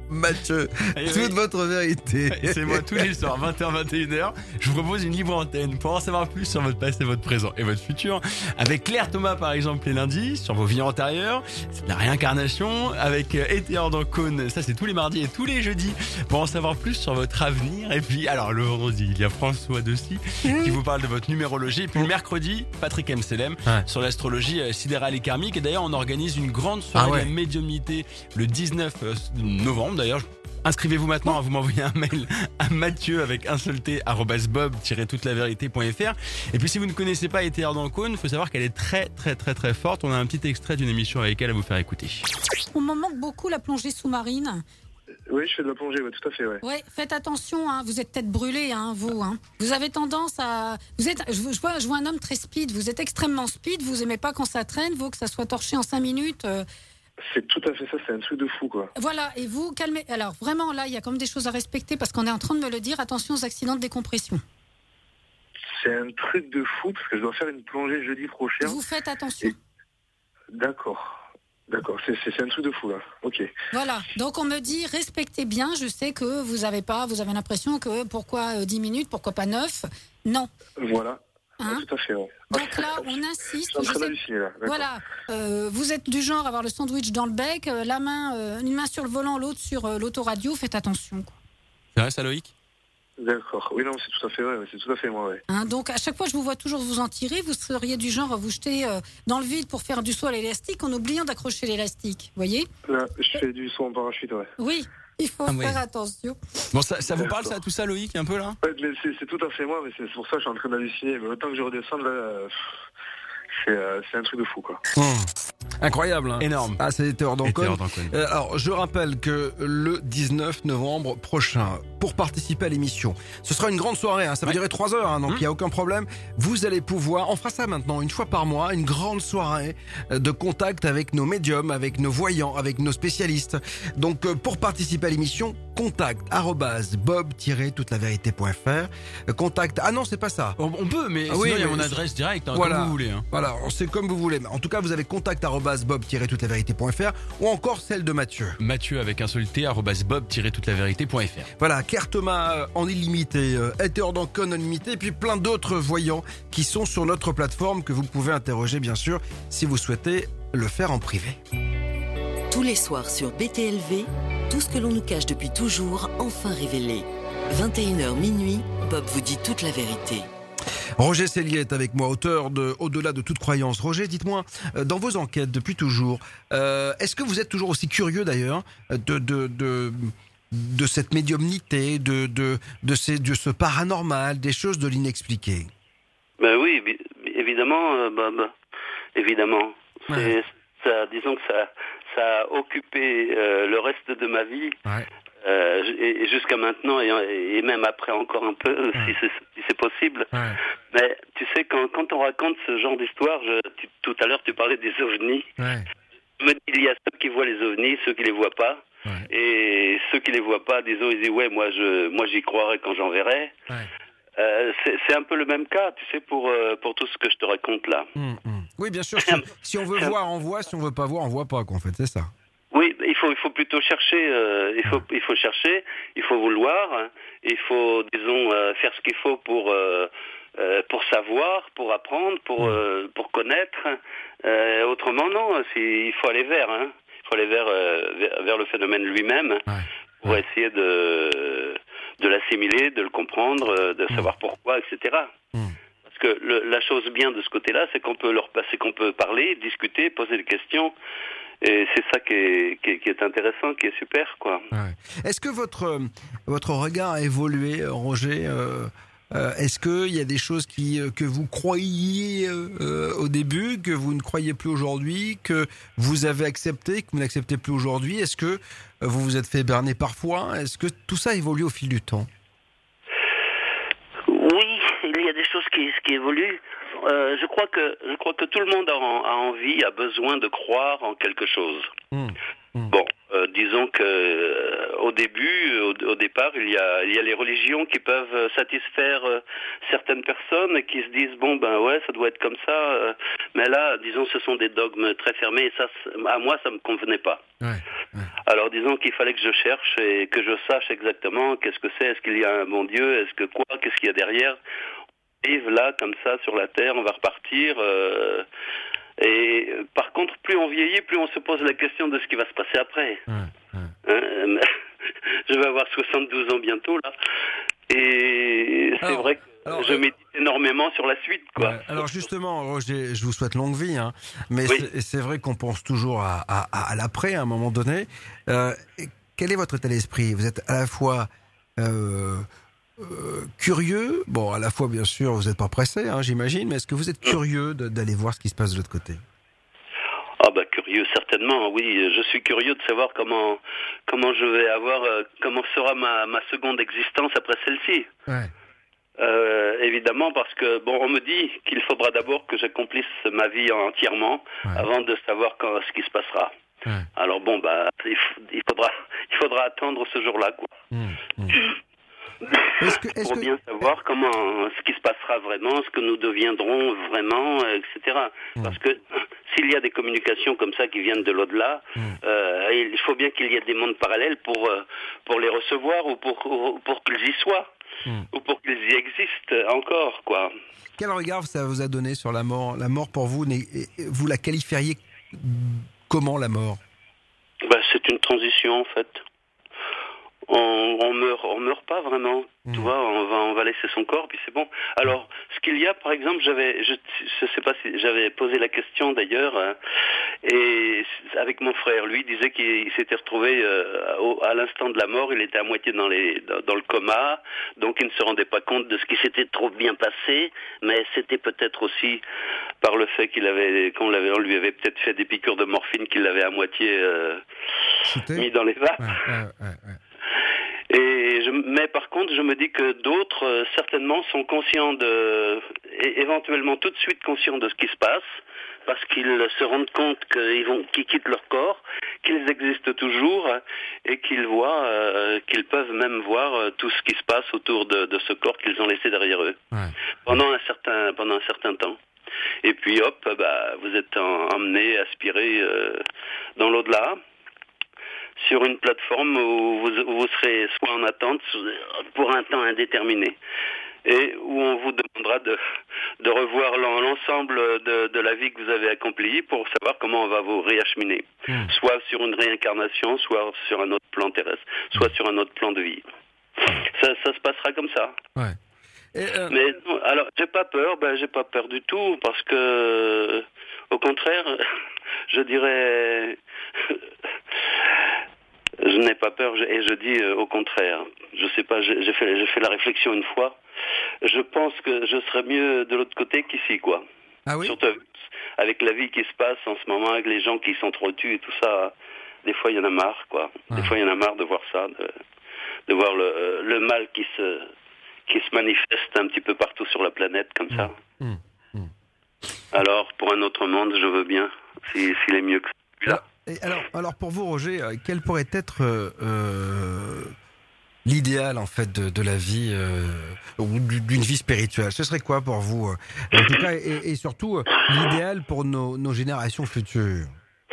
Mathieu, toute votre vérité. C'est moi tous les soirs, 20h, 21h. Je vous propose une libre antenne pour en savoir plus sur votre passé, votre présent et votre futur. Avec Claire Thomas, par exemple, les lundis, sur vos vies antérieures. C'est de la réincarnation. Avec Hétéor d'Ancône, ça c'est tous les mardis et tous les jeudis pour en savoir plus sur votre avenir. Et puis, alors le vendredi, il y a François Dessy qui vous parle de votre numérologie. Et puis le mercredi, Patrick Mselem sur l'astrologie sidérale et karmique. Et d'ailleurs, on organise une grande soirée de médiumnité le 19 novembre. D'ailleurs, inscrivez-vous maintenant, vous m'envoyez un mail à Mathieu avec un seul t @bob-toutelaverité.fr. Et puis si vous ne connaissez pas Hétéor d'Ancône, il faut savoir qu'elle est très très très très forte. On a un petit extrait d'une émission avec elle à vous faire écouter. On me manque beaucoup la plongée sous-marine. Oui, je fais de la plongée, tout à fait, Ouais, faites attention, vous êtes tête brûlée, vous. Vous avez tendance à... Je vois un homme très speed, vous êtes extrêmement speed, vous aimez pas quand ça traîne, vous, que ça soit torché en 5 minutes. C'est tout à fait ça, c'est un truc de fou, quoi. Voilà, et vous, calmez... Alors, vraiment, là, il y a quand même des choses à respecter, parce qu'on est en train de me le dire, attention aux accidents de décompression. C'est un truc de fou, parce que je dois faire une plongée jeudi prochain. Vous faites attention. D'accord, c'est un truc de fou, là. Ok. Voilà, donc on me dit, respectez bien, je sais que vous avez l'impression que pourquoi 10 minutes, pourquoi pas 9 ? Non. Voilà. Tout à fait, Donc là, on insiste. Je suis en train d'halluciner, là. Voilà, vous êtes du genre à avoir le sandwich dans le bec, une main sur le volant, l'autre sur l'autoradio, faites attention. Quoi. C'est vrai ça, Loïc ? D'accord, oui, non, c'est tout à fait vrai, c'est tout à fait moi, donc à chaque fois, je vous vois toujours vous en tirer, vous seriez du genre à vous jeter dans le vide pour faire du saut à l'élastique en oubliant d'accrocher l'élastique, voyez ? Là, je fais du saut en parachute, Oui. Il faut faire attention. Bon, ça vous parle, ça, tout ça, Loïc, un peu, là ? Ouais, mais c'est tout à fait moi, mais c'est pour ça que je suis en train d'halluciner. Mais autant que je redescende, là, c'est un truc de fou, quoi. Incroyable, Énorme. C'est Hétéor d'Ancône. Alors, je rappelle que le 19 novembre prochain, pour participer à l'émission, ce sera une grande soirée, ça va durer 3 heures, donc il n'y a aucun problème. Vous allez pouvoir, on fera ça maintenant, une fois par mois, une grande soirée de contact avec nos médiums, avec nos voyants, avec nos spécialistes. Donc, pour participer à l'émission, contact @bob-toutelaverité.fr. Contact, non, c'est pas ça. On peut, mais sinon, il y a mon adresse directe, comme vous voulez. Voilà, c'est comme vous voulez. En tout cas, vous avez contact @bob-toutelaverité.fr ou encore celle de Mathieu. Mathieu avec un seul t @bob-toutelaverité.fr. Voilà, Claire Thomas en illimité, Hétéor d'Ancône en illimité, et puis plein d'autres voyants qui sont sur notre plateforme que vous pouvez interroger, bien sûr, si vous souhaitez le faire en privé. Tous les soirs sur BTLV, tout ce que l'on nous cache depuis toujours, enfin révélé. 21h minuit, Bob vous dit toute la vérité. Roger Cellier est avec moi, auteur de Au-delà de toute croyance. Roger, dites-moi, dans vos enquêtes depuis toujours, est-ce que vous êtes toujours aussi curieux d'ailleurs de cette médiumnité, de ce paranormal, des choses de l'inexpliqué? Ben oui, évidemment, Bob. Évidemment. Ouais. Disons que ça a occupé le reste de ma vie. Ouais. Et jusqu'à maintenant, et même après encore un peu, si c'est possible. Ouais. Mais tu sais, quand on raconte ce genre d'histoire, tout à l'heure tu parlais des ovnis. Ouais. Il y a ceux qui voient les ovnis, ceux qui les voient pas. Ouais. Et ceux qui les voient pas, disons, ils disent ouais, moi j'y croirai quand j'en verrai. Ouais. C'est un peu le même cas, tu sais, pour tout ce que je te raconte là. Oui, bien sûr. Si on veut voir, on voit. Si on veut pas voir, on voit pas. En fait, c'est ça. Oui, il faut plutôt chercher. Il faut chercher. Il faut vouloir. Il faut, disons, faire ce qu'il faut pour savoir, pour apprendre, pour connaître. Autrement, non. Il faut aller vers. Il faut aller vers le phénomène lui-même pour essayer de l'assimiler, de le comprendre, de savoir pourquoi, etc. Parce que la chose bien de ce côté-là, c'est qu'on peut parler, discuter, poser des questions. Et c'est ça qui est intéressant, qui est super, quoi. Ouais. Est-ce que votre regard a évolué, Roger? Est-ce qu'il y a des choses que vous croyiez au début, que vous ne croyez plus aujourd'hui, que vous avez accepté, que vous n'acceptez plus aujourd'hui? Est-ce que vous vous êtes fait berner parfois? Est-ce que tout ça évolue au fil du temps? Oui, il y a des choses qui évoluent. Je crois que tout le monde a envie, a besoin de croire en quelque chose. Bon, disons que au départ, il y a les religions qui peuvent satisfaire certaines personnes et qui se disent bon ben ouais, ça doit être comme ça. Mais là, disons, ce sont des dogmes très fermés et ça, à moi, ça me convenait pas. Alors disons qu'il fallait que je cherche et que je sache exactement qu'est-ce que c'est, est-ce qu'il y a un bon Dieu, est-ce que quoi, qu'est-ce qu'il y a derrière. On arrive là, comme ça, sur la terre, on va repartir. Et par contre, plus on vieillit, plus on se pose la question de ce qui va se passer après. Je vais avoir 72 ans bientôt, là. Et c'est vrai que je médite énormément sur la suite, quoi. Alors justement, Roger, je vous souhaite longue vie, hein, mais c'est vrai qu'on pense toujours à l'après, à un moment donné. Quel est votre état d'esprit? Vous êtes à la fois curieux, bon, à la fois, bien sûr, vous n'êtes pas pressé, hein, j'imagine, mais est-ce que vous êtes curieux d'aller voir ce qui se passe de l'autre côté? Ah bah curieux, certainement, oui. Je suis curieux de savoir comment je vais avoir, comment sera ma seconde existence après celle-ci. Évidemment, parce que bon, on me dit qu'il faudra d'abord que j'accomplisse ma vie entièrement avant de savoir ce qui se passera. Alors bon, bah il faudra attendre ce jour-là, quoi. Pour bien savoir ce qui se passera vraiment, ce que nous deviendrons vraiment, etc. Parce que s'il y a des communications comme ça qui viennent de l'au-delà, il faut bien qu'il y ait des mondes parallèles pour les recevoir ou pour qu'ils y soient. Ou pour qu'ils y existent encore, quoi. Quel regard ça vous a donné sur la mort? La mort, pour vous, vous la qualifieriez comment, la mort? C'est une transition, en fait. On meurt pas vraiment. Tu vois, on va laisser son corps, puis c'est bon. Alors, ce qu'il y a, par exemple, je sais pas si j'avais posé la question d'ailleurs, et avec mon frère, lui disait qu'il s'était retrouvé à l'instant de la mort, il était à moitié dans le coma, donc il ne se rendait pas compte de ce qui s'était trop bien passé, mais c'était peut-être aussi par le fait on lui avait peut-être fait des piqûres de morphine qu'il l'avait à moitié mis dans les vapes. Mais par contre, je me dis que d'autres, certainement, sont conscients éventuellement tout de suite conscients de ce qui se passe, parce qu'ils se rendent compte qu'ils quittent leur corps, qu'ils existent toujours, et qu'ils qu'ils peuvent même voir tout ce qui se passe autour de ce corps qu'ils ont laissé derrière eux, pendant un certain temps. Et puis hop, vous êtes emmené, aspiré dans l'au-delà, sur une plateforme où vous serez soit en attente pour un temps indéterminé, et où on vous demandera de revoir l'ensemble de la vie que vous avez accomplie pour savoir comment on va vous réacheminer, soit sur une réincarnation, soit sur un autre plan terrestre, soit sur un autre plan de vie. Ça se passera comme ça. Mais non, alors j'ai pas peur du tout, parce que au contraire, je dirais je n'ai pas peur, et je dis au contraire. Je sais pas, j'ai fait la réflexion une fois. Je pense que je serais mieux de l'autre côté qu'ici, quoi. Ah oui? Surtout avec la vie qui se passe en ce moment, avec les gens qui s'entretuent et tout ça. Des fois, il y en a marre, quoi. Des fois, il y en a marre de voir ça, de voir le mal qui se manifeste un petit peu partout sur la planète, comme ça. Alors, pour un autre monde, je veux bien, s'il est mieux que celui-là. Alors pour vous, Roger, quel pourrait être l'idéal, en fait, de la vie, ou d'une vie spirituelle? Ce serait quoi pour vous, en tout cas, et surtout l'idéal pour nos générations futures?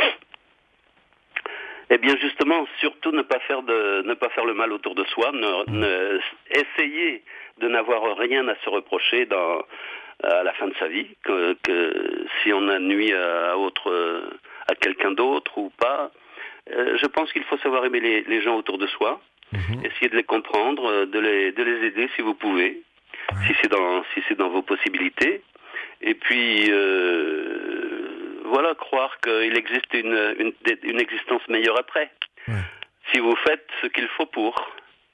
Eh bien, justement, surtout ne pas faire le mal autour de soi, essayer de n'avoir rien à se reprocher à la fin de sa vie, que si on a nuit à quelqu'un d'autre ou pas. Je pense qu'il faut savoir aimer les gens autour de soi, essayer de les comprendre, de les aider si vous pouvez, si c'est dans vos possibilités, et puis croire qu'il existe une existence meilleure après, si vous faites ce qu'il faut pour.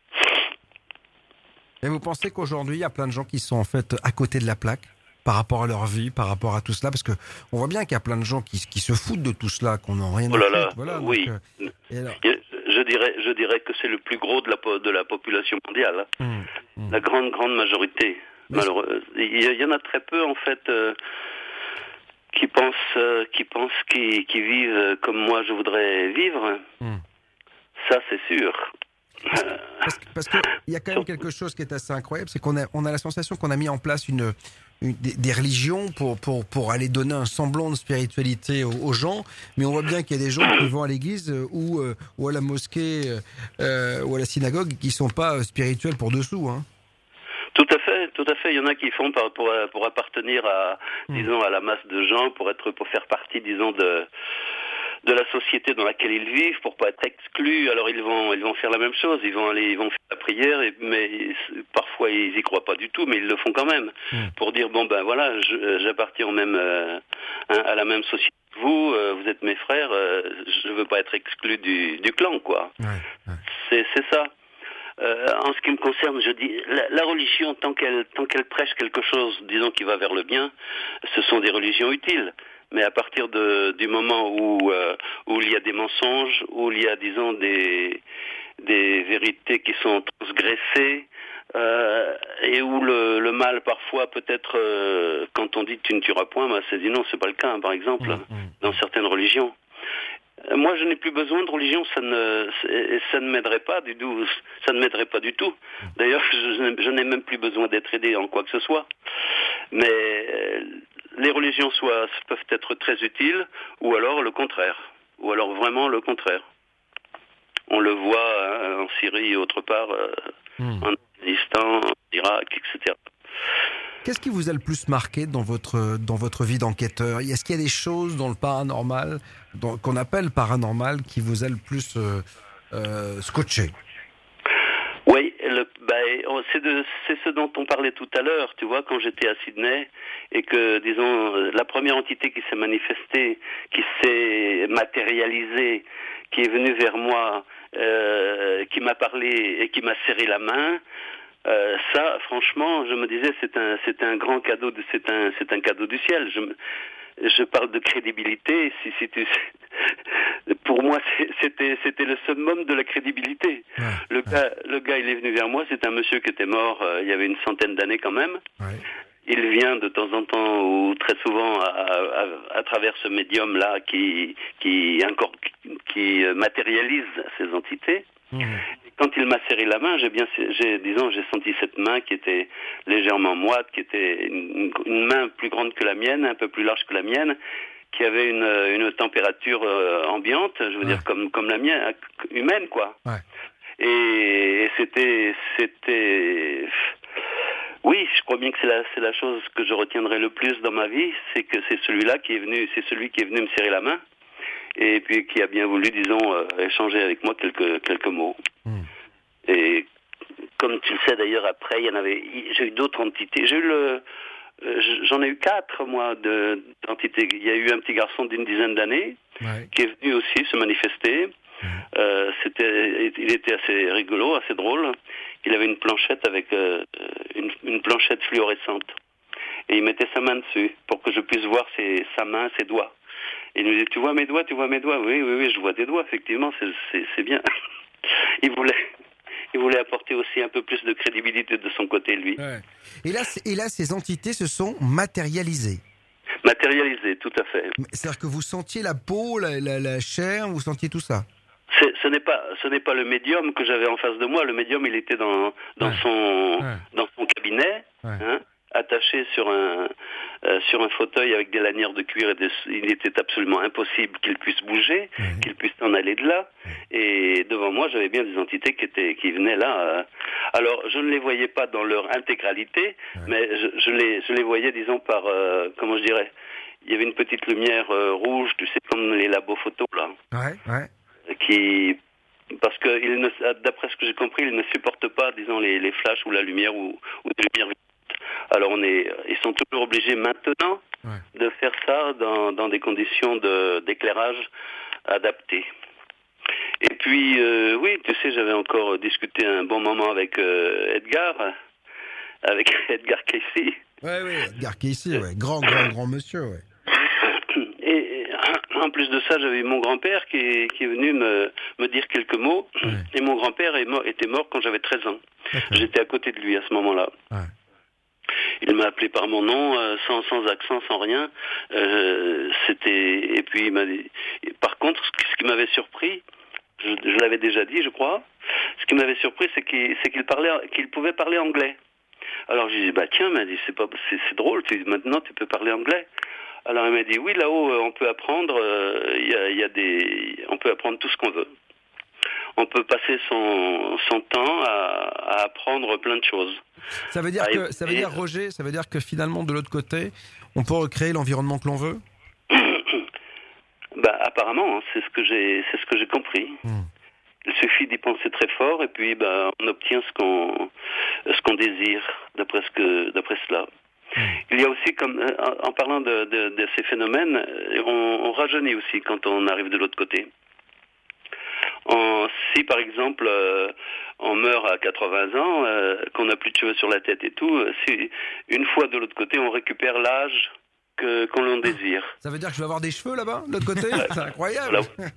Et vous pensez qu'aujourd'hui, il y a plein de gens qui sont en fait à côté de la plaque par rapport à leur vie, par rapport à tout cela, parce que on voit bien qu'il y a plein de gens qui se foutent de tout cela, qu'on n'a rien à foutre. Voilà, oui. Donc, je dirais que c'est le plus gros de la population mondiale. La grande majorité. Malheureusement, il y en a très peu en fait qui vivent comme moi je voudrais vivre. Ça, c'est sûr. Parce qu'il y a quand même quelque chose qui est assez incroyable, c'est qu'on a la sensation qu'on a mis en place des religions pour aller donner un semblant de spiritualité aux gens, mais on voit bien qu'il y a des gens qui vont à l'église ou à la mosquée ou à la synagogue qui sont pas spirituels pour dessous, hein. Tout à fait. Il y en a qui font pour appartenir à, disons, à la masse de gens, pour faire partie, disons, de la société dans laquelle ils vivent, pour pas être exclus. Alors ils vont faire la même chose. Ils vont faire la prière, mais parfois ils y croient pas du tout, mais ils le font quand même pour dire bon ben voilà, j'appartiens même à la même société que vous. Vous êtes mes frères. Je veux pas être exclu du clan, quoi. Ouais. C'est ça. En ce qui me concerne, je dis la religion, tant qu'elle prêche quelque chose, disons, qui va vers le bien, ce sont des religions utiles. Mais à partir du moment où il y a des mensonges, où il y a, disons, des vérités qui sont transgressées, et où le mal parfois peut-être, quand on dit tu ne tueras point, bah, c'est dit non, c'est pas le cas, hein, par exemple, dans certaines religions. Moi, je n'ai plus besoin de religion, ça ne m'aiderait pas du tout. Ça ne m'aiderait pas du tout. D'ailleurs, je n'ai même plus besoin d'être aidé en quoi que ce soit. Mais les religions peuvent être très utiles, ou alors le contraire, ou alors vraiment le contraire. On le voit en Syrie et autre part, en Afghanistan, en Irak, etc. Qu'est-ce qui vous a le plus marqué dans votre vie d'enquêteur? Est-ce qu'il y a des choses dans le paranormal, qu'on appelle paranormal, qui vous a le plus scotché? Oui, c'est ce dont on parlait tout à l'heure, tu vois, quand j'étais à Sydney, et que, disons, la première entité qui s'est manifestée, qui s'est matérialisée, qui est venue vers moi, qui m'a parlé et qui m'a serré la main, ça, franchement, je me disais, c'est un grand cadeau, c'est un cadeau du ciel. Je parle de crédibilité. Pour moi, c'était le summum de la crédibilité. Le gars, il est venu vers moi. C'est un monsieur qui était mort il y avait une centaine d'années quand même. Ouais. Il vient de temps en temps ou très souvent à travers ce médium-là qui matérialise ces entités. Quand il m'a serré la main, j'ai senti cette main qui était légèrement moite, qui était une main plus grande que la mienne, un peu plus large que la mienne, qui avait une température ambiante, je veux dire comme la mienne, humaine, quoi. Ouais. Et c'était oui, je crois bien que c'est la chose que je retiendrai le plus dans ma vie, c'est que c'est celui qui est venu me serrer la main. Et puis qui a bien voulu, disons, échanger avec moi quelques mots. Et comme tu le sais d'ailleurs, après, j'ai eu d'autres entités. J'en ai eu 4, moi, d'entités. Il y a eu un petit garçon d'une dizaine d'années qui est venu aussi se manifester. Il était assez rigolo, assez drôle. Il avait une planchette avec une planchette fluorescente. Et il mettait sa main dessus pour que je puisse voir sa main, ses doigts. Et il nous dit, tu vois mes doigts? Oui, je vois tes doigts, effectivement, c'est bien. Il voulait apporter aussi un peu plus de crédibilité de son côté, lui. Ouais. Et là, ces entités se sont matérialisées. Matérialisées, tout à fait. C'est-à-dire que vous sentiez la peau, la chair, vous sentiez tout ça? Ce n'est pas le médium que j'avais en face de moi. Le médium, il était dans son cabinet, attaché sur un fauteuil avec des lanières de cuir. Il était absolument impossible qu'il puisse bouger, qu'il puisse en aller de là. Et devant moi, j'avais bien des entités qui venaient là. Alors, je ne les voyais pas dans leur intégralité, mais je les voyais, disons, par, comment je dirais, il y avait une petite lumière rouge, tu sais, comme les labos photos, là. Parce que d'après ce que j'ai compris, ils ne supportent pas, disons, les flashs ou la lumière ou des lumières. Alors ils sont toujours obligés maintenant de faire ça dans des conditions d'éclairage adaptées. Et puis, oui, tu sais, j'avais encore discuté un bon moment avec Edgar Casey. Oui, Edgar Casey, grand monsieur, Et en plus de ça, j'avais mon grand-père qui est venu me dire quelques mots. Et mon grand-père était mort quand j'avais 13 ans. J'étais à côté de lui à ce moment-là. Il m'a appelé par mon nom, sans accent, sans rien. Et puis il m'a dit. Par contre, ce qui m'avait surpris, je l'avais déjà dit, je crois, Ce qui m'avait surpris, c'est qu'il pouvait parler anglais. Alors je dis tiens, il m'a dit c'est drôle, maintenant tu peux parler anglais. Alors il m'a dit oui, là-haut on peut apprendre, on peut apprendre tout ce qu'on veut. On peut passer son temps à apprendre plein de choses. Ça veut dire Roger, ça veut dire que finalement de l'autre côté, on peut recréer l'environnement que l'on veut. Apparemment, hein, c'est ce que j'ai compris. Il suffit d'y penser très fort et puis on obtient ce qu'on désire d'après cela. Il y a aussi, en parlant de ces phénomènes, on rajeunit aussi quand on arrive de l'autre côté. Si par exemple on meurt à 80 ans, qu'on n'a plus de cheveux sur la tête et tout, si une fois de l'autre côté on récupère l'âge qu'on l'on désire. Ça veut dire que je vais avoir des cheveux là-bas, de l'autre côté? C'est incroyable.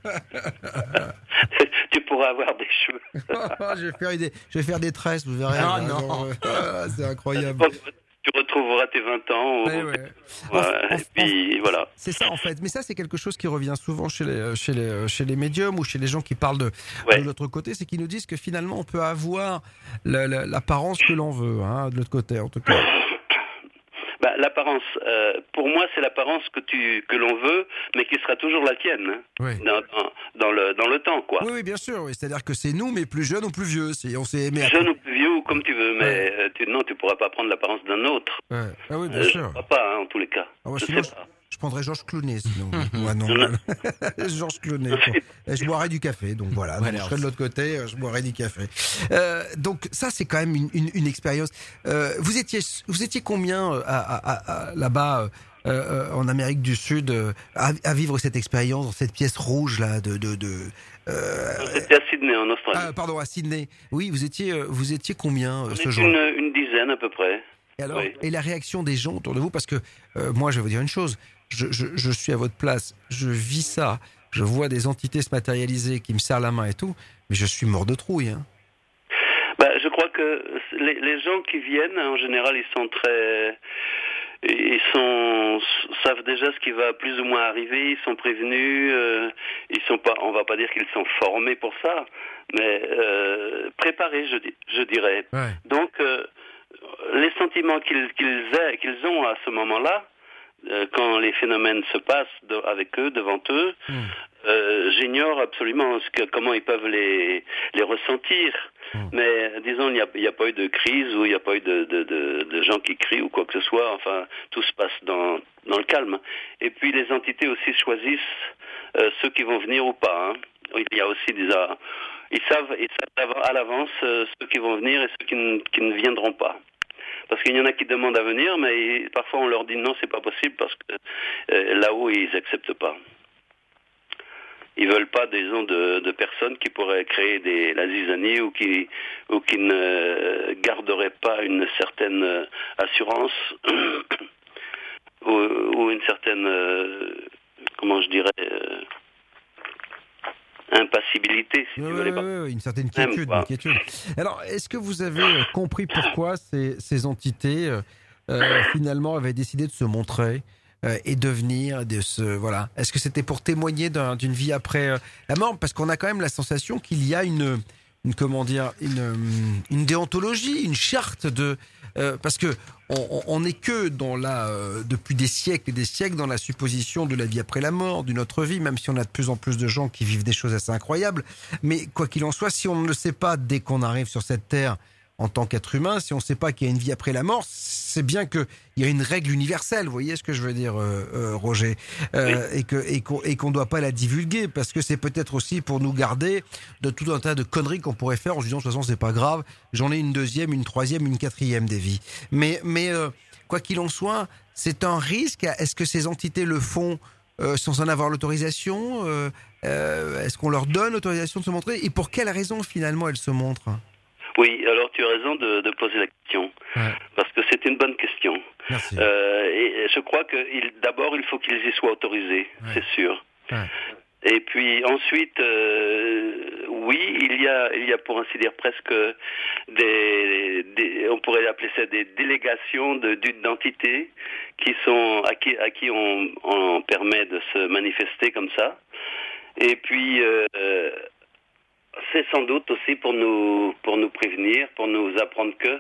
Tu pourras avoir des cheveux. je vais faire des tresses, vous verrez. Non. C'est incroyable. Tu retrouveras tes 20 ans. Et puis voilà. C'est ça en fait. Mais ça, c'est quelque chose qui revient souvent chez les médiums ou chez les gens qui parlent de l'autre côté. C'est qu'ils nous disent que finalement, on peut avoir l'apparence que l'on veut, hein, de l'autre côté en tout cas. L'apparence, pour moi, c'est l'apparence que l'on veut, mais qui sera toujours la tienne, hein, dans le temps, quoi. Oui, bien sûr. Oui. C'est-à-dire que c'est nous, mais plus jeunes ou plus vieux. On s'est aimé. Jeune ou plus vieux, ou comme tu veux, mais tu pourras pas prendre l'apparence d'un autre. Ouais. Ah oui, bien sûr. Je crois pas, hein, en tous les cas. Je prendrais Georges Clooney, sinon. Georges Clooney. Je boirais du café, donc voilà. Donc, je serais de l'autre côté, je boirais du café. Donc ça, c'est quand même une expérience. Vous étiez combien là-bas en Amérique du Sud à vivre cette expérience dans cette pièce rouge là J'étais à Sydney, en Australie. Pardon, à Sydney. Oui, vous étiez combien ce jour? Une dizaine à peu près. Et alors, et la réaction des gens autour de vous, parce que moi, je vais vous dire une chose. Je suis à votre place, je vis ça, je vois des entités se matérialiser qui me serrent la main et tout, mais je suis mort de trouille. Hein. Je crois que les gens qui viennent, en général, savent déjà ce qui va plus ou moins arriver, ils sont prévenus, on va pas dire qu'ils sont formés pour ça, mais préparés, je dirais. Ouais. Donc, les sentiments qu'ils ont à ce moment-là, quand les phénomènes se passent avec eux, devant eux, j'ignore absolument comment ils peuvent les ressentir. Mais disons, il n'y a pas eu de crise ou il n'y a pas eu de gens qui crient ou quoi que ce soit. Enfin, tout se passe dans le calme. Et puis les entités aussi choisissent ceux qui vont venir ou pas. Hein. Il y a aussi ils savent à l'avance ceux qui vont venir et ceux qui ne viendront pas. Parce qu'il y en a qui demandent à venir, mais parfois on leur dit non, c'est pas possible parce que là-haut ils acceptent pas. Ils veulent pas, disons, de personnes qui pourraient créer la zizanie ou qui ne garderaient pas une certaine assurance ou une certaine, comment je dirais, impassibilité, si tu veux. Une certaine inquiétude. Alors, est-ce que vous avez compris pourquoi ces entités finalement avaient décidé de se montrer et devenir Est-ce que c'était pour témoigner d'une vie après la mort? Parce qu'on a quand même la sensation qu'il y a une déontologie, une charte parce que on n'est que depuis des siècles et des siècles dans la supposition de la vie après la mort, d'une autre vie, même si on a de plus en plus de gens qui vivent des choses assez incroyables. Mais quoi qu'il en soit, si on ne le sait pas dès qu'on arrive sur cette terre en tant qu'être humain, si on ne sait pas qu'il y a une vie après la mort, c'est bien qu'il y a une règle universelle, vous voyez ce que je veux dire, Roger, et qu'on ne doit pas la divulguer, parce que c'est peut-être aussi pour nous garder de tout un tas de conneries qu'on pourrait faire en se disant de toute façon c'est pas grave, j'en ai une deuxième, une troisième, une quatrième des vies. Mais quoi qu'il en soit, c'est un risque. Est-ce que ces entités le font sans en avoir l'autorisation? Est-ce qu'on leur donne l'autorisation de se montrer? Et pour quelle raison finalement elles se montrent? Oui, alors tu as raison de poser la question, parce que c'est une bonne question. Merci. Et je crois que d'abord il faut qu'ils y soient autorisés, c'est sûr. Ouais. Et puis ensuite, oui, il y a pour ainsi dire presque on pourrait appeler ça des délégations d'entités à qui on permet de se manifester comme ça. Et puis c'est sans doute aussi pour nous prévenir, pour nous apprendre que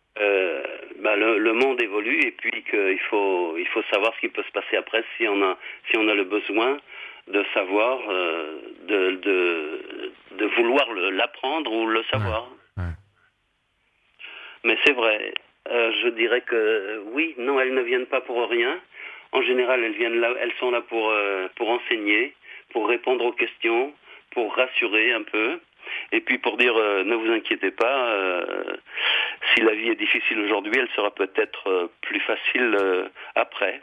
le monde évolue et puis qu'il faut savoir ce qui peut se passer après si on a le besoin de savoir, de vouloir l'apprendre ou le savoir. Ouais. Mais c'est vrai, je dirais que oui, non, elles ne viennent pas pour rien. En général, elles sont là pour enseigner, pour répondre aux questions, pour rassurer un peu. Et puis pour dire, ne vous inquiétez pas, si la vie est difficile aujourd'hui, elle sera peut-être plus facile après.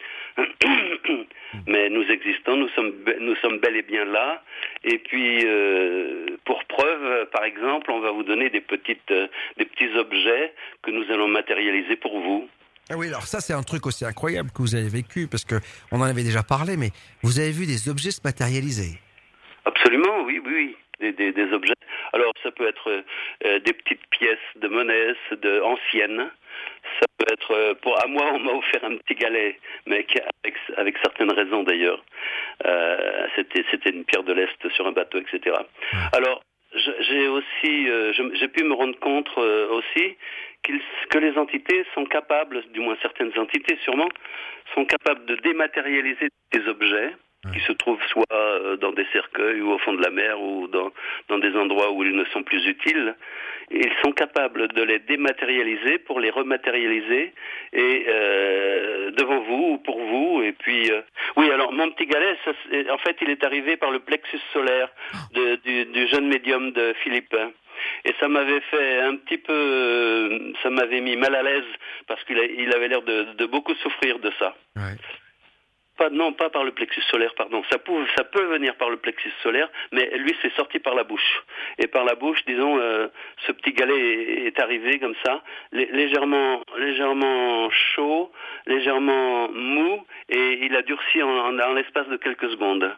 Mais nous existons, nous sommes bel et bien là. Et puis, pour preuve, par exemple, on va vous donner des petits objets que nous allons matérialiser pour vous. Ah oui, alors ça c'est un truc aussi incroyable que vous avez vécu, parce que on en avait déjà parlé, mais vous avez vu des objets se matérialiser. Absolument, oui. Des objets. Alors ça peut être des petites pièces de monnaie anciennes. Ça peut être à moi on m'a offert un petit galet, mais avec certaines raisons d'ailleurs. C'était une pierre de l'Est sur un bateau, etc. Alors j'ai pu me rendre compte aussi que les entités sont capables, du moins certaines entités sûrement, sont capables de dématérialiser des objets qui se trouvent soit dans des cercueils ou au fond de la mer ou dans des endroits où ils ne sont plus utiles. Ils sont capables de les dématérialiser pour les rematérialiser et devant vous ou pour vous. Et puis oui, alors mon petit galet, en fait, il est arrivé par le plexus solaire du jeune médium de Philippe. Et ça m'avait fait un petit peu, ça m'avait mis mal à l'aise parce qu'il avait l'air de beaucoup souffrir de ça. Ouais. Pas par le plexus solaire, pardon. Ça peut venir par le plexus solaire, mais lui, c'est sorti par la bouche. Et par la bouche, disons, ce petit galet est arrivé comme ça, légèrement chaud, légèrement mou, et il a durci en l'espace de quelques secondes.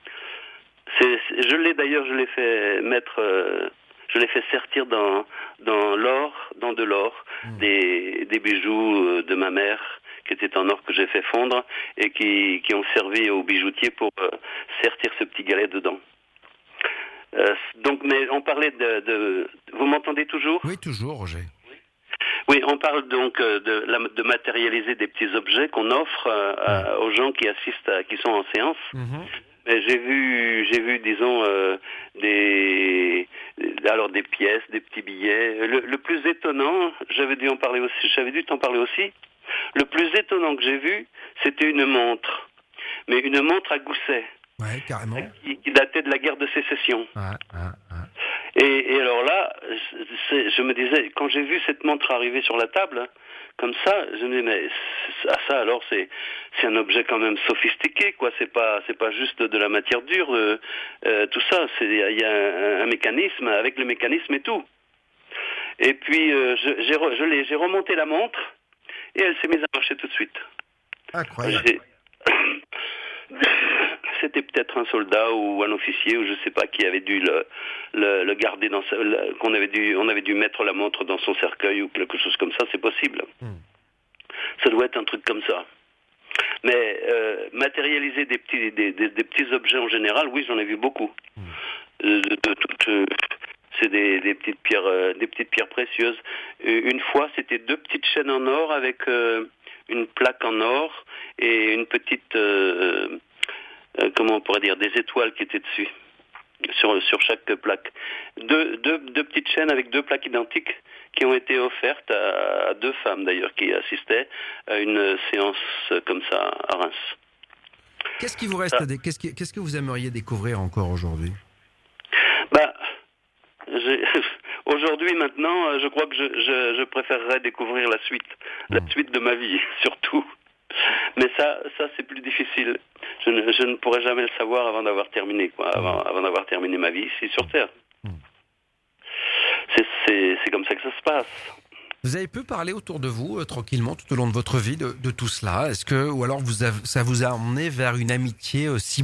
Je l'ai fait mettre, je l'ai fait sertir dans de l'or, des bijoux de ma mère, qui étaient en or que j'ai fait fondre et qui ont servi aux bijoutiers pour sertir ce petit galet dedans. Donc, mais on parlait vous m'entendez toujours ? Oui, toujours, Roger. Oui, on parle donc de matérialiser des petits objets qu'on offre aux gens qui assistent, qui sont en séance. Mais j'ai vu, disons, des pièces, des petits billets. Le plus étonnant, j'avais dû t'en parler aussi. Le plus étonnant que j'ai vu, c'était une montre. Mais une montre à gousset. Ouais, carrément. Qui datait de la guerre de sécession. Et alors là, je me disais, quand j'ai vu cette montre arriver sur la table, comme ça, je me dis, mais ça alors c'est un objet quand même sophistiqué, quoi. C'est pas juste de la matière dure, tout ça. Il y a un mécanisme, avec le mécanisme et tout. Et puis j'ai remonté la montre et elle s'est mise à marcher tout de suite. Incroyable. C'était peut-être un soldat ou un officier ou je sais pas qui avait dû le garder on avait dû mettre la montre dans son cercueil ou quelque chose comme ça, c'est possible. Ça doit être un truc comme ça. Mais matérialiser des petits objets en général, oui, j'en ai vu beaucoup. C'est des petites pierres précieuses. Une fois, c'était 2 petites chaînes en or avec une plaque en or et une petite comment on pourrait dire, des étoiles qui étaient dessus, sur chaque plaque. Deux petites chaînes avec 2 plaques identiques qui ont été offertes à 2 femmes d'ailleurs qui assistaient à une séance comme ça à Reims. Qu'est-ce qui vous reste qu'est-ce que vous aimeriez découvrir encore aujourd'hui ? Aujourd'hui, maintenant, je crois que je préférerais découvrir la suite de ma vie, surtout. Mais ça c'est plus difficile. Je ne pourrai jamais le savoir avant d'avoir terminé, avant d'avoir terminé ma vie ici sur Terre. C'est comme ça que ça se passe. Vous avez peu parlé autour de vous, tranquillement, tout au long de votre vie, de tout cela. Est-ce que, ou alors ça vous a emmené vers une amitié ciblée ?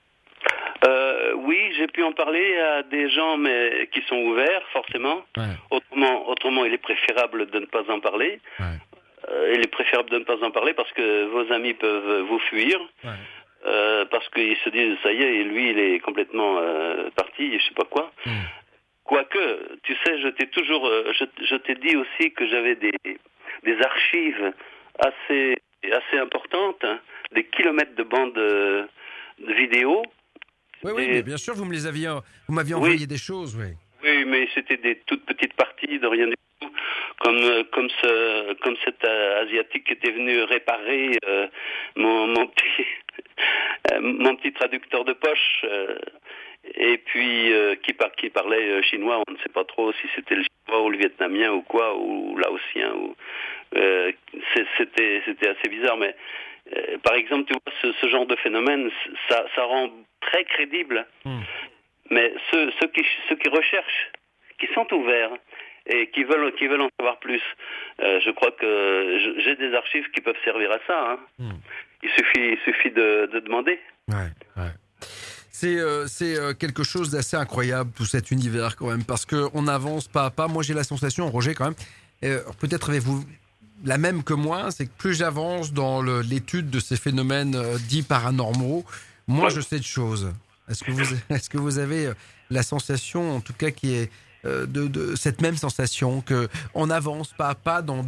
Oui, j'ai pu en parler à des gens mais qui sont ouverts, forcément. Ouais. Autrement, il est préférable de ne pas en parler. Ouais. Il est préférable de ne pas en parler parce que vos amis peuvent vous fuir. Ouais. parce qu'ils se disent ça y est, et lui il est complètement parti, je sais pas quoi. Quoique, tu sais, je t'ai dit aussi que j'avais des archives assez importantes, hein, des kilomètres de bandes de vidéos. Oui, mais bien sûr, vous m'aviez envoyé des choses, oui. Oui, mais c'était des toutes petites parties de rien du tout, comme cet asiatique qui était venu réparer mon petit traducteur de poche, et puis qui parlait chinois. On ne sait pas trop si c'était le chinois ou le vietnamien ou quoi, ou laotien. C'était assez bizarre, mais par exemple, tu vois, ce genre de phénomène, ça rend très crédible. Mais ceux qui recherchent, qui sont ouverts et qui veulent en savoir plus, je crois que j'ai des archives qui peuvent servir à ça. Hein. Il suffit de demander. Ouais. C'est quelque chose d'assez incroyable, tout cet univers quand même, parce qu'on avance pas à pas. Moi, j'ai la sensation, Roger, quand même, peut-être avez-vous la même que moi, c'est que plus j'avance dans l'étude de ces phénomènes dits paranormaux, moins je sais de choses. Est-ce que vous avez la sensation, en tout cas, qui est de cette même sensation, que on avance pas à pas dans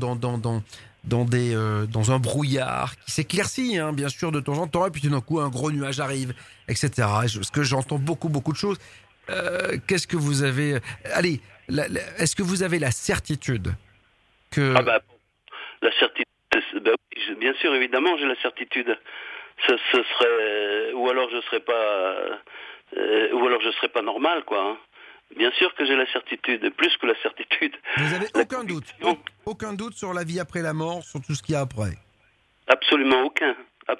un brouillard qui s'éclaircit, hein, bien sûr, de temps en temps, et puis tout d'un coup un gros nuage arrive, etc. Parce que j'entends beaucoup de choses. Qu'est-ce que vous avez est-ce que vous avez la certitude que la certitude, oui, bien sûr, évidemment, j'ai la certitude. Ce serait, ou alors je serais pas normal, quoi. Hein. Bien sûr que j'ai la certitude, plus que la certitude. Vous n'avez aucun doute sur la vie après la mort, sur tout ce qu'il y a après? Absolument aucun.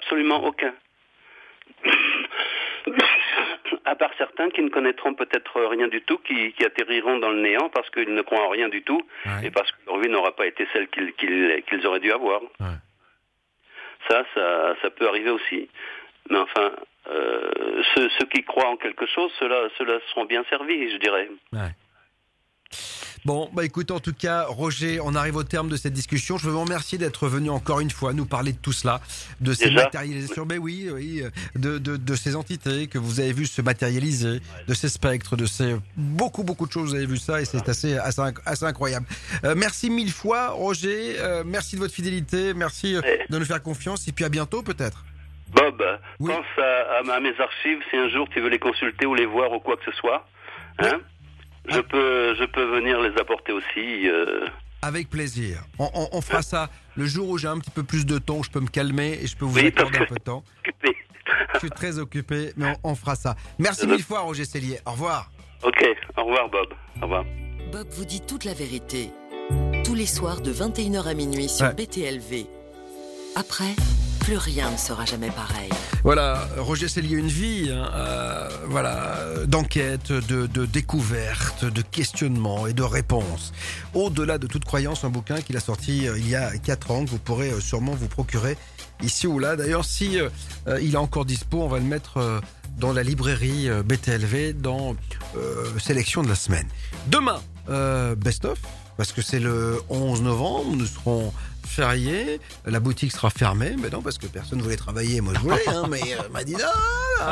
À part certains qui ne connaîtront peut-être rien du tout, qui atterriront dans le néant parce qu'ils ne croient en rien du tout, et parce que leur vie n'aura pas été celle qu'ils auraient dû avoir. Ouais. Ça peut arriver aussi. Mais enfin, ceux qui croient en quelque chose, ceux-là seront bien servis, je dirais. Ouais. Bon, écoute, en tout cas, Roger, on arrive au terme de cette discussion. Je veux vous remercier d'être venu encore une fois nous parler de tout cela, de ces matérialisations, de ces entités que vous avez vues se matérialiser, de ces spectres, de ces beaucoup de choses. Vous avez vu ça et c'est assez incroyable. Merci mille fois, Roger. Merci de votre fidélité. Merci de nous faire confiance. Et puis à bientôt, peut-être. Bob, pense à mes archives si un jour tu veux les consulter ou les voir ou quoi que ce soit. Hein? Je peux venir les apporter aussi. Avec plaisir. On fera ça le jour où j'ai un petit peu plus de temps, où je peux me calmer et je peux vous accorder un peu de temps. Je suis très occupé, mais on fera ça. Merci mille fois, Roger Cellier. Au revoir. Ok, au revoir, Bob. Au revoir. Bob vous dit toute la vérité. Tous les soirs de 21h à minuit sur BTLV. Après, plus rien ne sera jamais pareil. Voilà, Roger Cellier, une vie, d'enquête, de découverte, de questionnement et de réponse. Au-delà de toute croyance, un bouquin qu'il a sorti il y a 4 ans, que vous pourrez sûrement vous procurer ici ou là. D'ailleurs, si il est encore dispo, on va le mettre dans la librairie BTLV dans Sélection de la semaine. Demain, Best of, parce que c'est le 11 novembre, nous serons férié, la boutique sera fermée, mais non, parce que personne ne voulait travailler, moi je voulais, mais m'a dit non,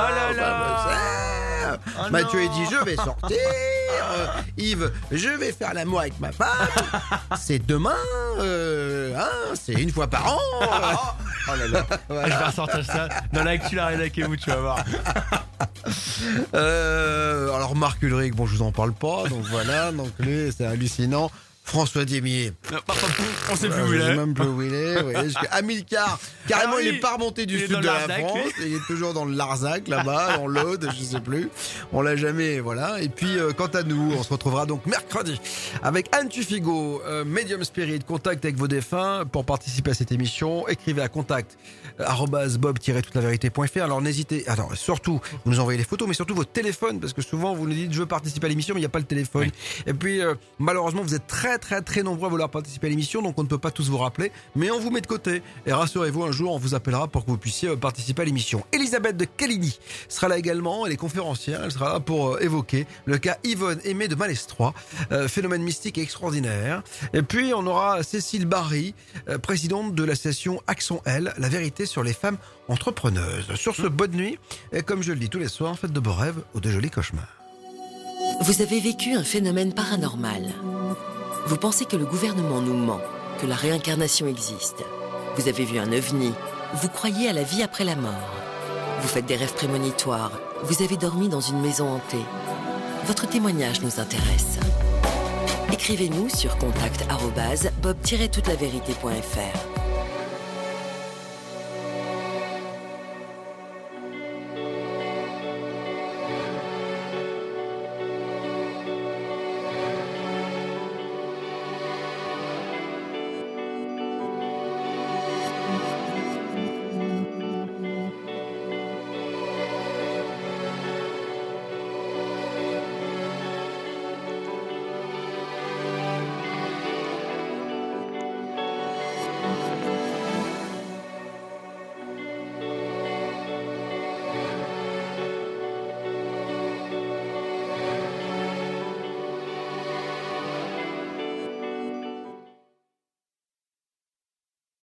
Mathieu a dit je vais sortir, Yves, je vais faire l'amour avec ma femme, c'est demain, c'est une fois par an. Oh là là, voilà. Je vais ressortir ça dans l'actu la rédac et vous, tu vas voir. Alors Marc Ulrich, bon je vous en parle pas, donc voilà, donc lui c'est hallucinant. François Demier. On sait plus où il est. Même plus où il est. Oui. Amilcar, carrément, il est pas remonté du sud de la France. Il est toujours dans le Larzac, là-bas, dans l'Aude, je sais plus. On l'a jamais, voilà. Et puis, quant à nous, on se retrouvera donc mercredi avec Anne Tufigo, Medium Spirit, contact avec vos défunts. Pour participer à cette émission, écrivez à contact @bob-toute-la-vérité.fr. Alors n'hésitez, surtout, vous nous envoyez les photos, mais surtout votre téléphone, parce que souvent vous nous dites je veux participer à l'émission, mais il n'y a pas le téléphone. Oui. Et puis, malheureusement, vous êtes très très nombreux à vouloir participer à l'émission, donc on ne peut pas tous vous rappeler, mais on vous met de côté. Et rassurez-vous, un jour, on vous appellera pour que vous puissiez participer à l'émission. Elisabeth de Caligny sera là également, elle est conférencière, elle sera là pour évoquer le cas Yvonne Aimée de Malestroit, phénomène mystique et extraordinaire. Et puis, on aura Cécile Barry, présidente de l'association Accent L, la vérité sur les femmes entrepreneuses. Sur ce, bonne nuit, et comme je le dis tous les soirs, faites de beaux rêves ou de jolis cauchemars. Vous avez vécu un phénomène paranormal. Vous pensez que le gouvernement nous ment, que la réincarnation existe. Vous avez vu un ovni. Vous croyez à la vie après la mort. Vous faites des rêves prémonitoires. Vous avez dormi dans une maison hantée. Votre témoignage nous intéresse. Écrivez-nous sur contact@bob-toutelavérité.fr.